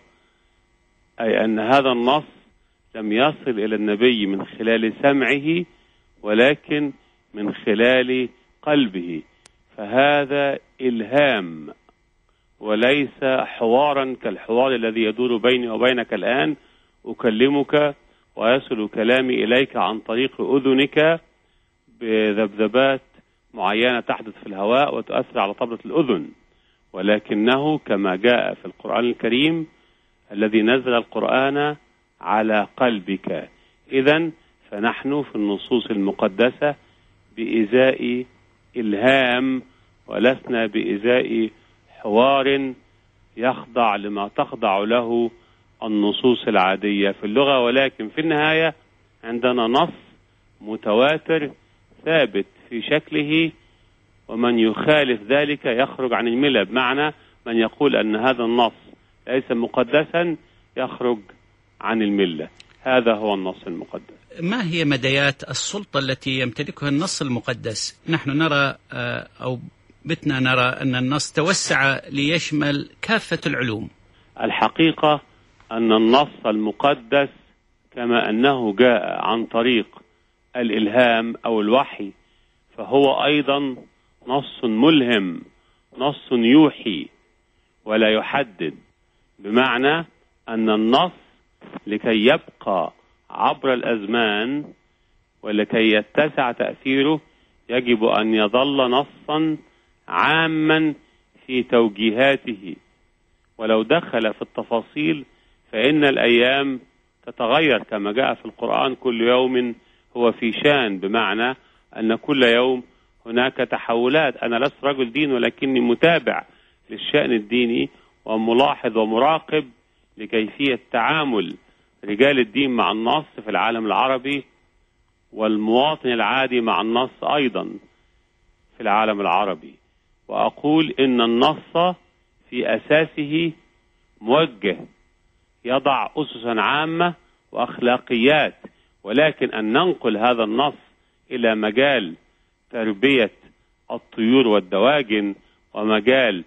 أي أن هذا النص لم يصل إلى النبي من خلال سمعه ولكن من خلال قلبه، فهذا إلهام وليس حوارا كالحوار الذي يدور بيني وبينك الآن. أكلمك ويصل كلامي إليك عن طريق أذنك بذبذبات معينة تحدث في الهواء وتؤثر على طبلة الأذن، ولكنه كما جاء في القرآن الكريم الذي نزل القرآن على قلبك. إذن فنحن في النصوص المقدسة بإزاء إلهام ولسنا بإزاء حوار يخضع لما تخضع له النصوص العادية في اللغة، ولكن في النهاية عندنا نص متواتر ثابت في شكله، ومن يخالف ذلك يخرج عن الملة، بمعنى من يقول أن هذا النص ليس مقدسا يخرج عن الملة. هذا هو النص المقدس. ما هي مديات السلطة التي يمتلكها النص المقدس؟ نحن نرى أو بتنا نرى أن النص توسع ليشمل كافة العلوم. الحقيقة أن النص المقدس كما أنه جاء عن طريق الإلهام أو الوحي، فهو أيضا نص ملهم، نص يوحي ولا يحدد، بمعنى أن النص لكي يبقى عبر الأزمان ولكي يتسع تأثيره يجب أن يظل نصا عاما في توجيهاته، ولو دخل في التفاصيل فإن الأيام تتغير كما جاء في القرآن: كل يوم هو في شان، بمعنى أن كل يوم هناك تحولات. أنا لست رجل دين ولكني متابع للشأن الديني وملاحظ ومراقب لكيفية تعامل رجال الدين مع النص في العالم العربي، والمواطن العادي مع النص أيضا في العالم العربي. وأقول إن النص في أساسه موجه، يضع أسسا عامة وأخلاقيات، ولكن أن ننقل هذا النص إلى مجال تربية الطيور والدواجن ومجال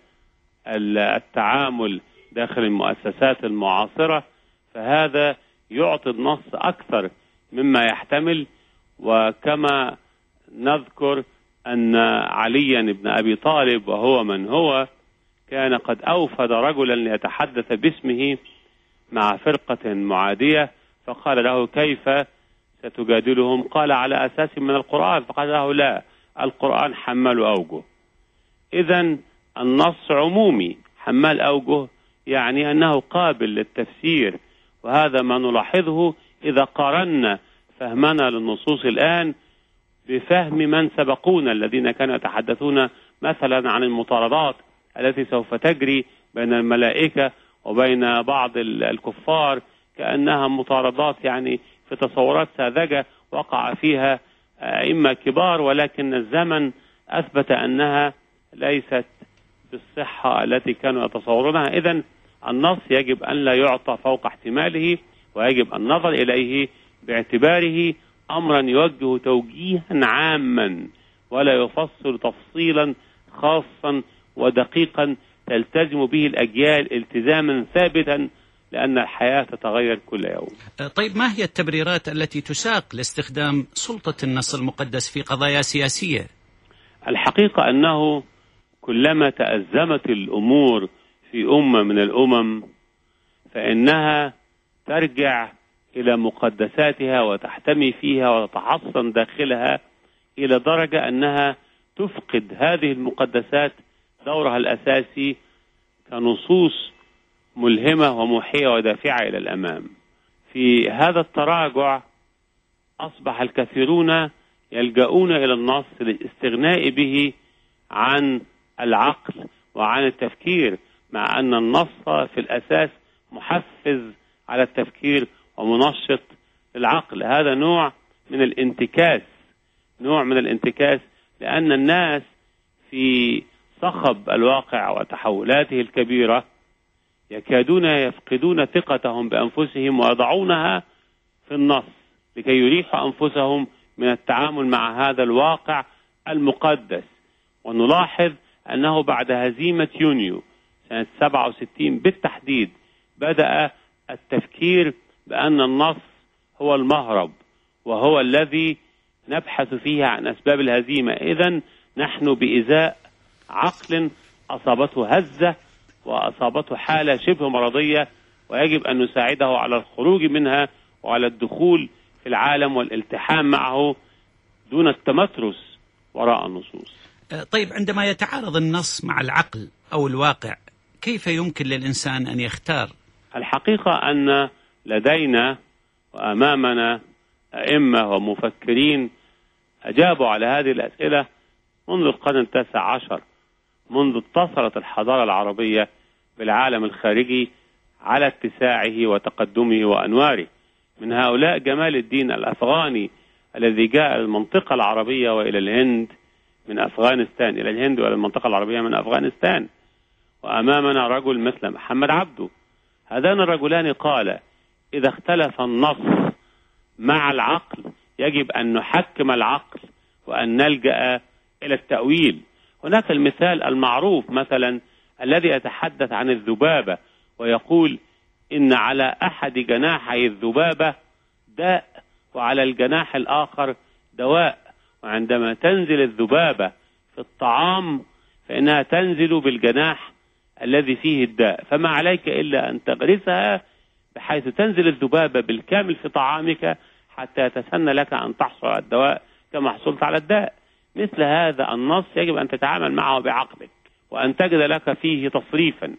التعامل داخل المؤسسات المعاصرة، فهذا يعطي النص أكثر مما يحتمل. وكما نذكر أن عليا بن أبي طالب وهو من هو كان قد أوفد رجلا ليتحدث باسمه مع فرقة معادية، فقال له: كيف ستجادلهم؟ قال: على أساس من القرآن. فقال له: لا، القرآن حمال أوجه. إذن النص عمومي حمال أوجه، يعني أنه قابل للتفسير، وهذا ما نلاحظه إذا قارنا فهمنا للنصوص الآن بفهم من سبقونا الذين كانوا يتحدثون مثلا عن المطاردات التي سوف تجري بين الملائكة وبين بعض الكفار كأنها مطاردات يعني في تصورات ساذجة وقع فيها أئمة كبار، ولكن الزمن أثبت أنها ليست بالصحة التي كانوا يتصورونها. إذن النص يجب أن لا يعطى فوق احتماله، ويجب النظر إليه باعتباره أمرا يوجه توجيها عاما ولا يفصل تفصيلا خاصا ودقيقا تلتزم به الأجيال التزاما ثابتا، لأن الحياة تتغير كل يوم. طيب، ما هي التبريرات التي تساق لاستخدام سلطة النص المقدس في قضايا سياسية؟ الحقيقة أنه كلما تأزمت الأمور في أمة من الأمم فإنها ترجع إلى مقدساتها وتحتمي فيها وتتحصن داخلها إلى درجة أنها تفقد هذه المقدسات دورها الأساسي كنصوص ملهمة وموحية ودافعة إلى الأمام. في هذا التراجع أصبح الكثيرون يلجؤون إلى النص للاستغناء به عن العقل وعن التفكير، مع أن النص في الأساس محفز على التفكير ومنشط للعقل. هذا نوع من الانتكاس، لأن الناس في صخب الواقع وتحولاته الكبيرة يكادون يفقدون ثقتهم بأنفسهم ويضعونها في النص لكي يريحوا أنفسهم من التعامل مع هذا الواقع المقدس. ونلاحظ أنه بعد هزيمة يونيو سنة 67 بالتحديد بدأ التفكير بأن النص هو المهرب وهو الذي نبحث فيه عن أسباب الهزيمة. إذن نحن بإزاء عقل أصابته هزة وأصابته حالة شبه مرضية، ويجب أن نساعده على الخروج منها وعلى الدخول في العالم والالتحام معه دون التمترس وراء النصوص. طيب، عندما يتعارض النص مع العقل أو الواقع كيف يمكن للإنسان أن يختار؟ الحقيقة أن لدينا وأمامنا أئمة ومفكرين أجابوا على هذه الأسئلة منذ القرن التاسع عشر، منذ اتصلت الحضارة العربية بالعالم الخارجي على اتساعه وتقدمه وأنواره. من هؤلاء جمال الدين الأفغاني الذي جاء المنطقة العربية وإلى الهند من أفغانستان، إلى الهند وإلى المنطقة العربية من أفغانستان. وأمامنا رجل مثل محمد عبده. هذان الرجلان قال: إذا اختلف النص مع العقل يجب أن نحكم العقل وأن نلجأ إلى التأويل. هناك المثال المعروف مثلا الذي يتحدث عن الذبابة ويقول إن على أحد جناحي الذبابة داء وعلى الجناح الآخر دواء، وعندما تنزل الذبابة في الطعام فإنها تنزل بالجناح الذي فيه الداء، فما عليك إلا أن تغرسها بحيث تنزل الذبابة بالكامل في طعامك حتى يتسنى لك أن تحصل على الدواء كما حصلت على الداء. مثل هذا النص يجب أن تتعامل معه بعقلك وأن تجد لك فيه تصريفا.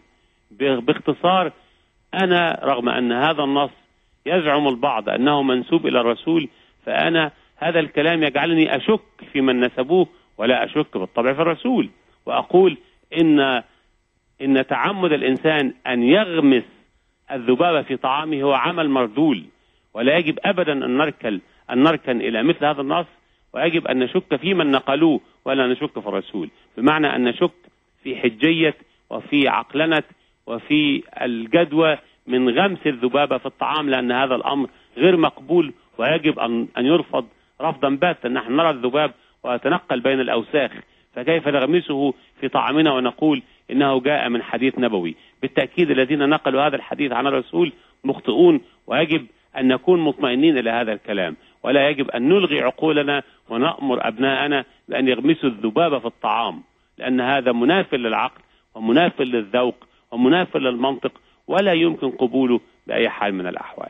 باختصار، أنا رغم أن هذا النص يزعم البعض أنه منسوب إلى الرسول، فأنا هذا الكلام يجعلني أشك في من نسبوه ولا أشك بالطبع في الرسول، وأقول إن إن تعمد الإنسان أن يغمس الذبابة في طعامه هو عمل مردول، ولا يجب أبدا أن نركن إلى مثل هذا النص، ويجب أن نشك في من نقلوه ولا نشك في الرسول، بمعنى أن نشك في حجية وفي عقلنة وفي الجدوى من غمس الذبابة في الطعام، لأن هذا الأمر غير مقبول ويجب أن يرفض رفضا باتا. نحن نرى الذباب ويتنقل بين الأوساخ، فكيف نغمسه في طعامنا ونقول إنه جاء من حديث نبوي؟ بالتأكيد الذين نقلوا هذا الحديث عن الرسول مخطئون، ويجب أن نكون مطمئنين إلى هذا الكلام، ولا يجب أن نلغي عقولنا ونأمر أبناءنا بأن يغمسوا الذبابة في الطعام، لأن هذا منافل للعقل ومنافل للذوق ومنافل للمنطق، ولا يمكن قبوله بأي حال من الأحوال.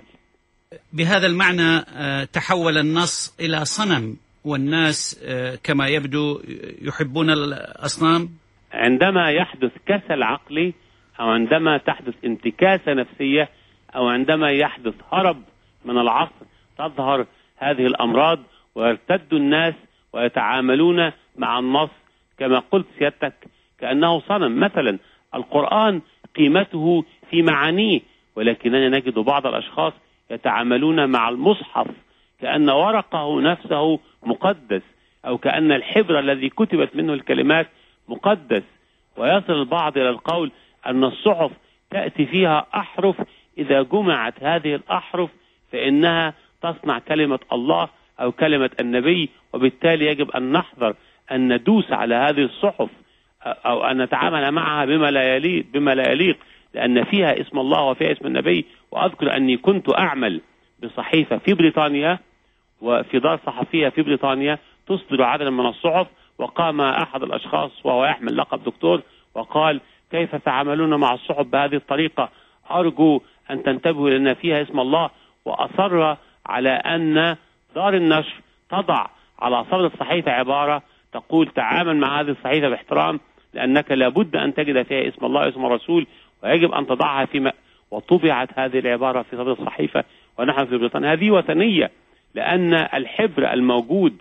بهذا المعنى تحول النص إلى صنم، والناس كما يبدو يحبون الأصنام. عندما يحدث كسل عقلي، أو عندما تحدث انتكاسة نفسية، أو عندما يحدث هرب من العصر، تظهر هذه الأمراض ويرتد الناس ويتعاملون مع النص كما قلت سيادتك كأنه صنم. مثلا القرآن قيمته في معانيه، ولكننا نجد بعض الأشخاص يتعاملون مع المصحف كأن ورقه نفسه مقدس، أو كأن الحبر الذي كتبت منه الكلمات مقدس، ويصل البعض إلى القول أن الصحف تأتي فيها أحرف، إذا جمعت هذه الأحرف فإنها تصنع كلمة الله أو كلمة النبي، وبالتالي يجب أن نحذر أن ندوس على هذه الصحف أو أن نتعامل معها بما لا يليق، لأن فيها اسم الله وفيها اسم النبي. وأذكر أني كنت أعمل بصحيفة في بريطانيا، وفي دار صحفية في بريطانيا تصدر عددا من الصحف، وقام أحد الأشخاص وهو يحمل لقب دكتور وقال: كيف تعاملون مع الصحف بهذه الطريقة؟ أرجو أن تنتبهوا لأن فيها اسم الله. وأصر على أن دار النشر تضع على صدر الصحيفة عبارة تقول: تعامل مع هذه الصحيفة باحترام، لأنك لابد أن تجد فيها اسم الله واسم الرسول، ويجب أن تضعها في وطبعت هذه العبارة في صدر الصحيفة ونحن في بريطانيا. هذه وثنية، لأن الحبر الموجود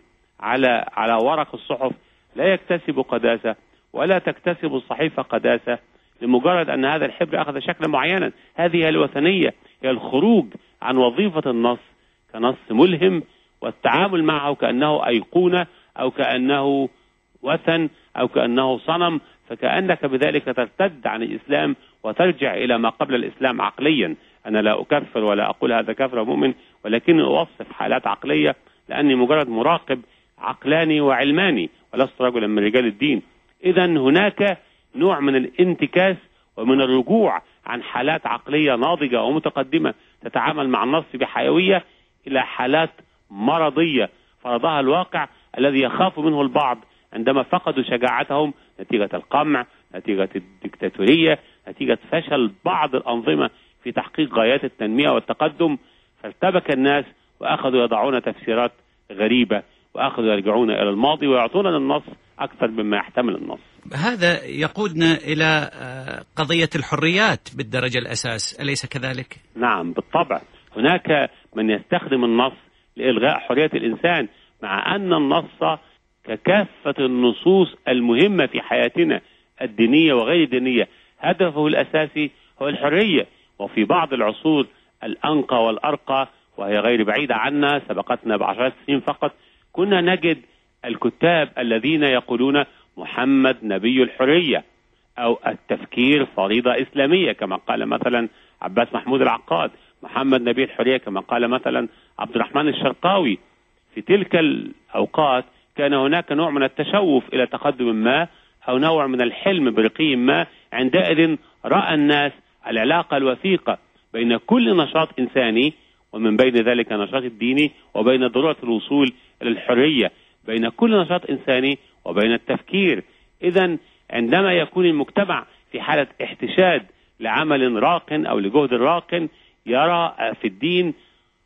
على ورق الصحف لا يكتسب قداسة ولا تكتسب الصحيفة قداسة لمجرد أن هذا الحبر أخذ شكلا معينا. هذه هي الوثنية، هي الخروج عن وظيفة النص كنص ملهم، والتعامل معه كأنه أيقونة أو كأنه وثن أو كأنه صنم، فكأنك بذلك ترتد عن الإسلام وترجع إلى ما قبل الإسلام عقليا. أنا لا أكفر ولا أقول هذا كفر مؤمن، ولكني أوصف حالات عقلية لأني مجرد مراقب عقلاني وعلماني ولست رجلا من رجال الدين. إذا هناك نوع من الانتكاس ومن الرجوع عن حالات عقلية ناضجة ومتقدمة تتعامل مع النص بحيوية إلى حالات مرضية فرضها الواقع الذي يخاف منه البعض عندما فقدوا شجاعتهم نتيجة القمع، نتيجة الدكتاتورية، نتيجة فشل بعض الأنظمة في تحقيق غايات التنمية والتقدم، فارتبك الناس وأخذوا يضعون تفسيرات غريبة وأخذوا يرجعون إلى الماضي ويعطون النص أكثر مما يحتمل النص. هذا يقودنا إلى قضية الحريات بالدرجة الأساس، أليس كذلك؟ نعم بالطبع، هناك من يستخدم النص لإلغاء حرية الإنسان، مع أن النص ككافة النصوص المهمة في حياتنا الدينية وغير الدينية هدفه الأساسي هو الحرية. وفي بعض العصور الأنقى والأرقى وهي غير بعيدة عنا، سبقتنا بعشرات السنين فقط، كنا نجد الكتاب الذين يقولون محمد نبي الحرية، أو التفكير فريضة إسلامية كما قال مثلا عباس محمود العقاد، محمد نبي الحرية كما قال مثلا عبد الرحمن الشرقاوي. في تلك الأوقات كان هناك نوع من التشوف إلى تقدم ما أو نوع من الحلم برقي ما. عندئذ رأى الناس العلاقة الوثيقة بين كل نشاط إنساني، ومن بين ذلك النشاط الديني، وبين ضرورة الوصول إلى الحرية، بين كل نشاط إنساني وبين التفكير. إذن عندما يكون المجتمع في حالة احتشاد لعمل راق أو لجهد راق، يرى في الدين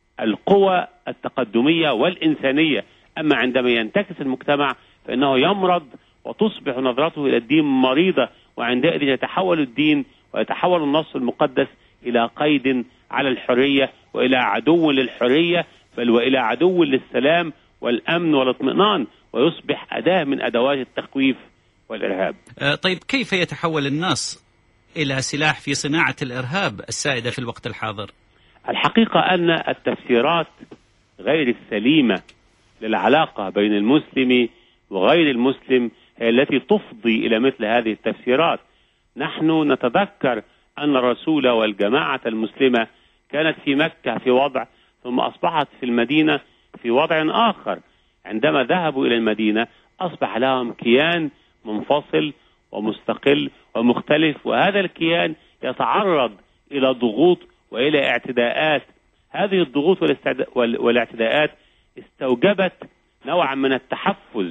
القوى التقدمية والإنسانية. أما عندما ينتكس المجتمع فإنه يمرض وتصبح نظرته إلى الدين مريضة، وعندئذ يتحول الدين ويتحول النص المقدس إلى قيد على الحرية وإلى عدو للحرية، بل وإلى عدو للسلام والأمن والاطمئنان، ويصبح أداة من أدوات التخويف والإرهاب. طيب كيف يتحول النص إلى سلاح في صناعة الإرهاب السائدة في الوقت الحاضر؟ الحقيقة أن التفسيرات غير السليمة للعلاقة بين المسلم وغير المسلم هي التي تفضي إلى مثل هذه التفسيرات. نحن نتذكر أن الرسول والجماعة المسلمة كانت في مكة في وضع، ثم أصبحت في المدينة في وضع آخر. عندما ذهبوا إلى المدينة أصبح لهم كيان منفصل ومستقل ومختلف، وهذا الكيان يتعرض إلى ضغوط وإلى اعتداءات. هذه الضغوط والاعتداءات استوجبت نوعا من التحفز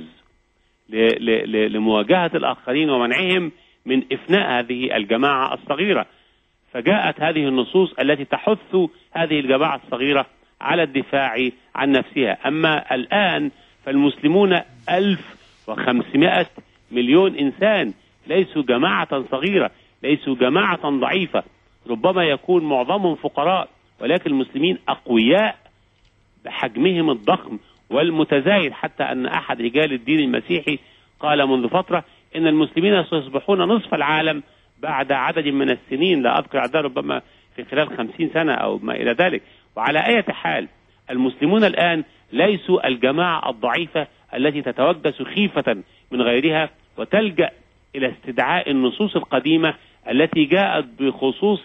لمواجهة الآخرين ومنعهم من إفناء هذه الجماعة الصغيرة، فجاءت هذه النصوص التي تحث هذه الجماعة الصغيرة على الدفاع عن نفسها. أما الآن فالمسلمون 1500 مليون إنسان، ليسوا جماعة صغيرة، ليسوا جماعة ضعيفة، ربما يكون معظمهم فقراء، ولكن المسلمين أقوياء بحجمهم الضخم والمتزايد، حتى أن أحد رجال الدين المسيحي قال منذ فترة إن المسلمين سيصبحون نصف العالم بعد عدد من السنين، لا أذكر عدد، ربما في خلال 50 سنة أو ما إلى ذلك. وعلى أي حال المسلمون الآن ليسوا الجماعة الضعيفة التي تتوجس خيفة من غيرها وتلجأ إلى استدعاء النصوص القديمة التي جاءت بخصوص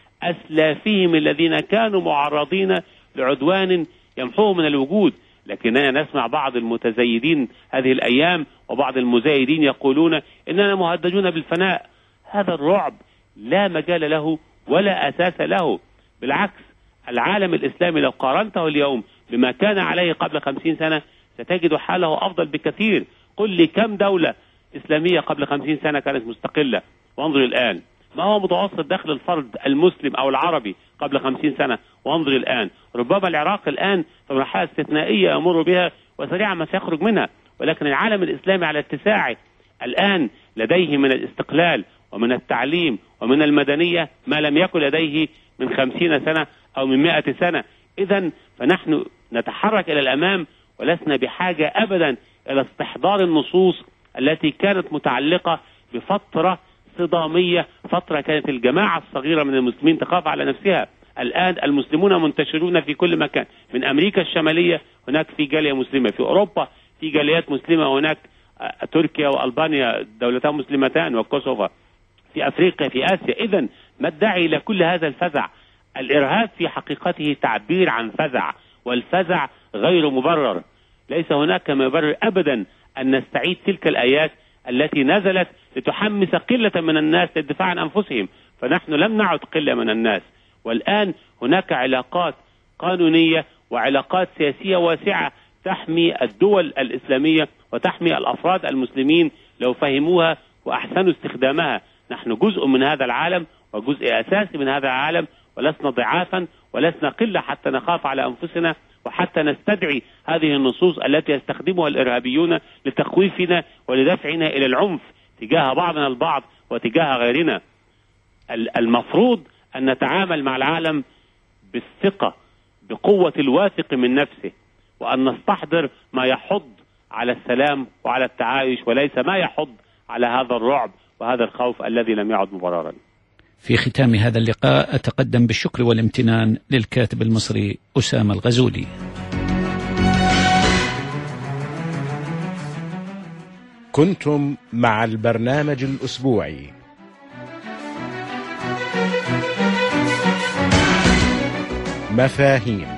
أسلافهم الذين كانوا معرضين لعدوان يمحوهم من الوجود. لكننا نسمع بعض المتزايدين هذه الأيام وبعض المزايدين يقولون إننا مهددون بالفناء. هذا الرعب لا مجال له ولا أساس له، بالعكس العالم الإسلامي لو قارنته اليوم بما كان عليه قبل 50 سنة ستجد حاله أفضل بكثير. قل لي كم دولة إسلامية قبل 50 سنة كانت مستقلة، وانظر الآن ما هو متوسط دخل الفرد المسلم أو العربي قبل 50 سنة، وانظر الآن. ربما العراق الآن في مرحلة استثنائية يمر بها وسريعا ما سيخرج منها، ولكن العالم الإسلامي على اتساعه الآن لديه من الاستقلال ومن التعليم ومن المدنية ما لم يكن لديه من 50 سنة أو من 100 سنة. إذن فنحن نتحرك إلى الأمام ولسنا بحاجة أبدا إلى استحضار النصوص التي كانت متعلقة بفترة صدامية، فترة كانت الجماعة الصغيرة من المسلمين تخاف على نفسها. الآن المسلمون منتشرون في كل مكان، من أمريكا الشمالية هناك في جالية مسلمة، في أوروبا في جاليات مسلمة، هناك تركيا وألبانيا دولتان مسلمتان وكوسوفا، في أفريقيا، في آسيا. إذن ما الداعي إلى كل هذا الفزع؟ الإرهاب في حقيقته تعبير عن فزع، والفزع غير مبرر. ليس هناك مبرر أبدا أن نستعيد تلك الآيات التي نزلت لتحمس قلة من الناس للدفاع عن أنفسهم، فنحن لم نعد قلة من الناس. والآن هناك علاقات قانونية وعلاقات سياسية واسعة تحمي الدول الإسلامية وتحمي الأفراد المسلمين لو فهموها وأحسنوا استخدامها. نحن جزء من هذا العالم وجزء أساسي من هذا العالم، ولسنا ضعافا ولسنا قلة حتى نخاف على أنفسنا وحتى نستدعي هذه النصوص التي يستخدمها الإرهابيون لتخويفنا ولدفعنا إلى العنف تجاه بعضنا البعض وتجاه غيرنا. المفروض أن نتعامل مع العالم بالثقة، بقوة الواثق من نفسه، وأن نستحضر ما يحض على السلام وعلى التعايش، وليس ما يحض على هذا الرعب وهذا الخوف الذي لم يعد مبررا. في ختام هذا اللقاء أتقدم بالشكر والامتنان للكاتب المصري أسامة الغزولي. كنتم مع البرنامج الأسبوعي مفاهيم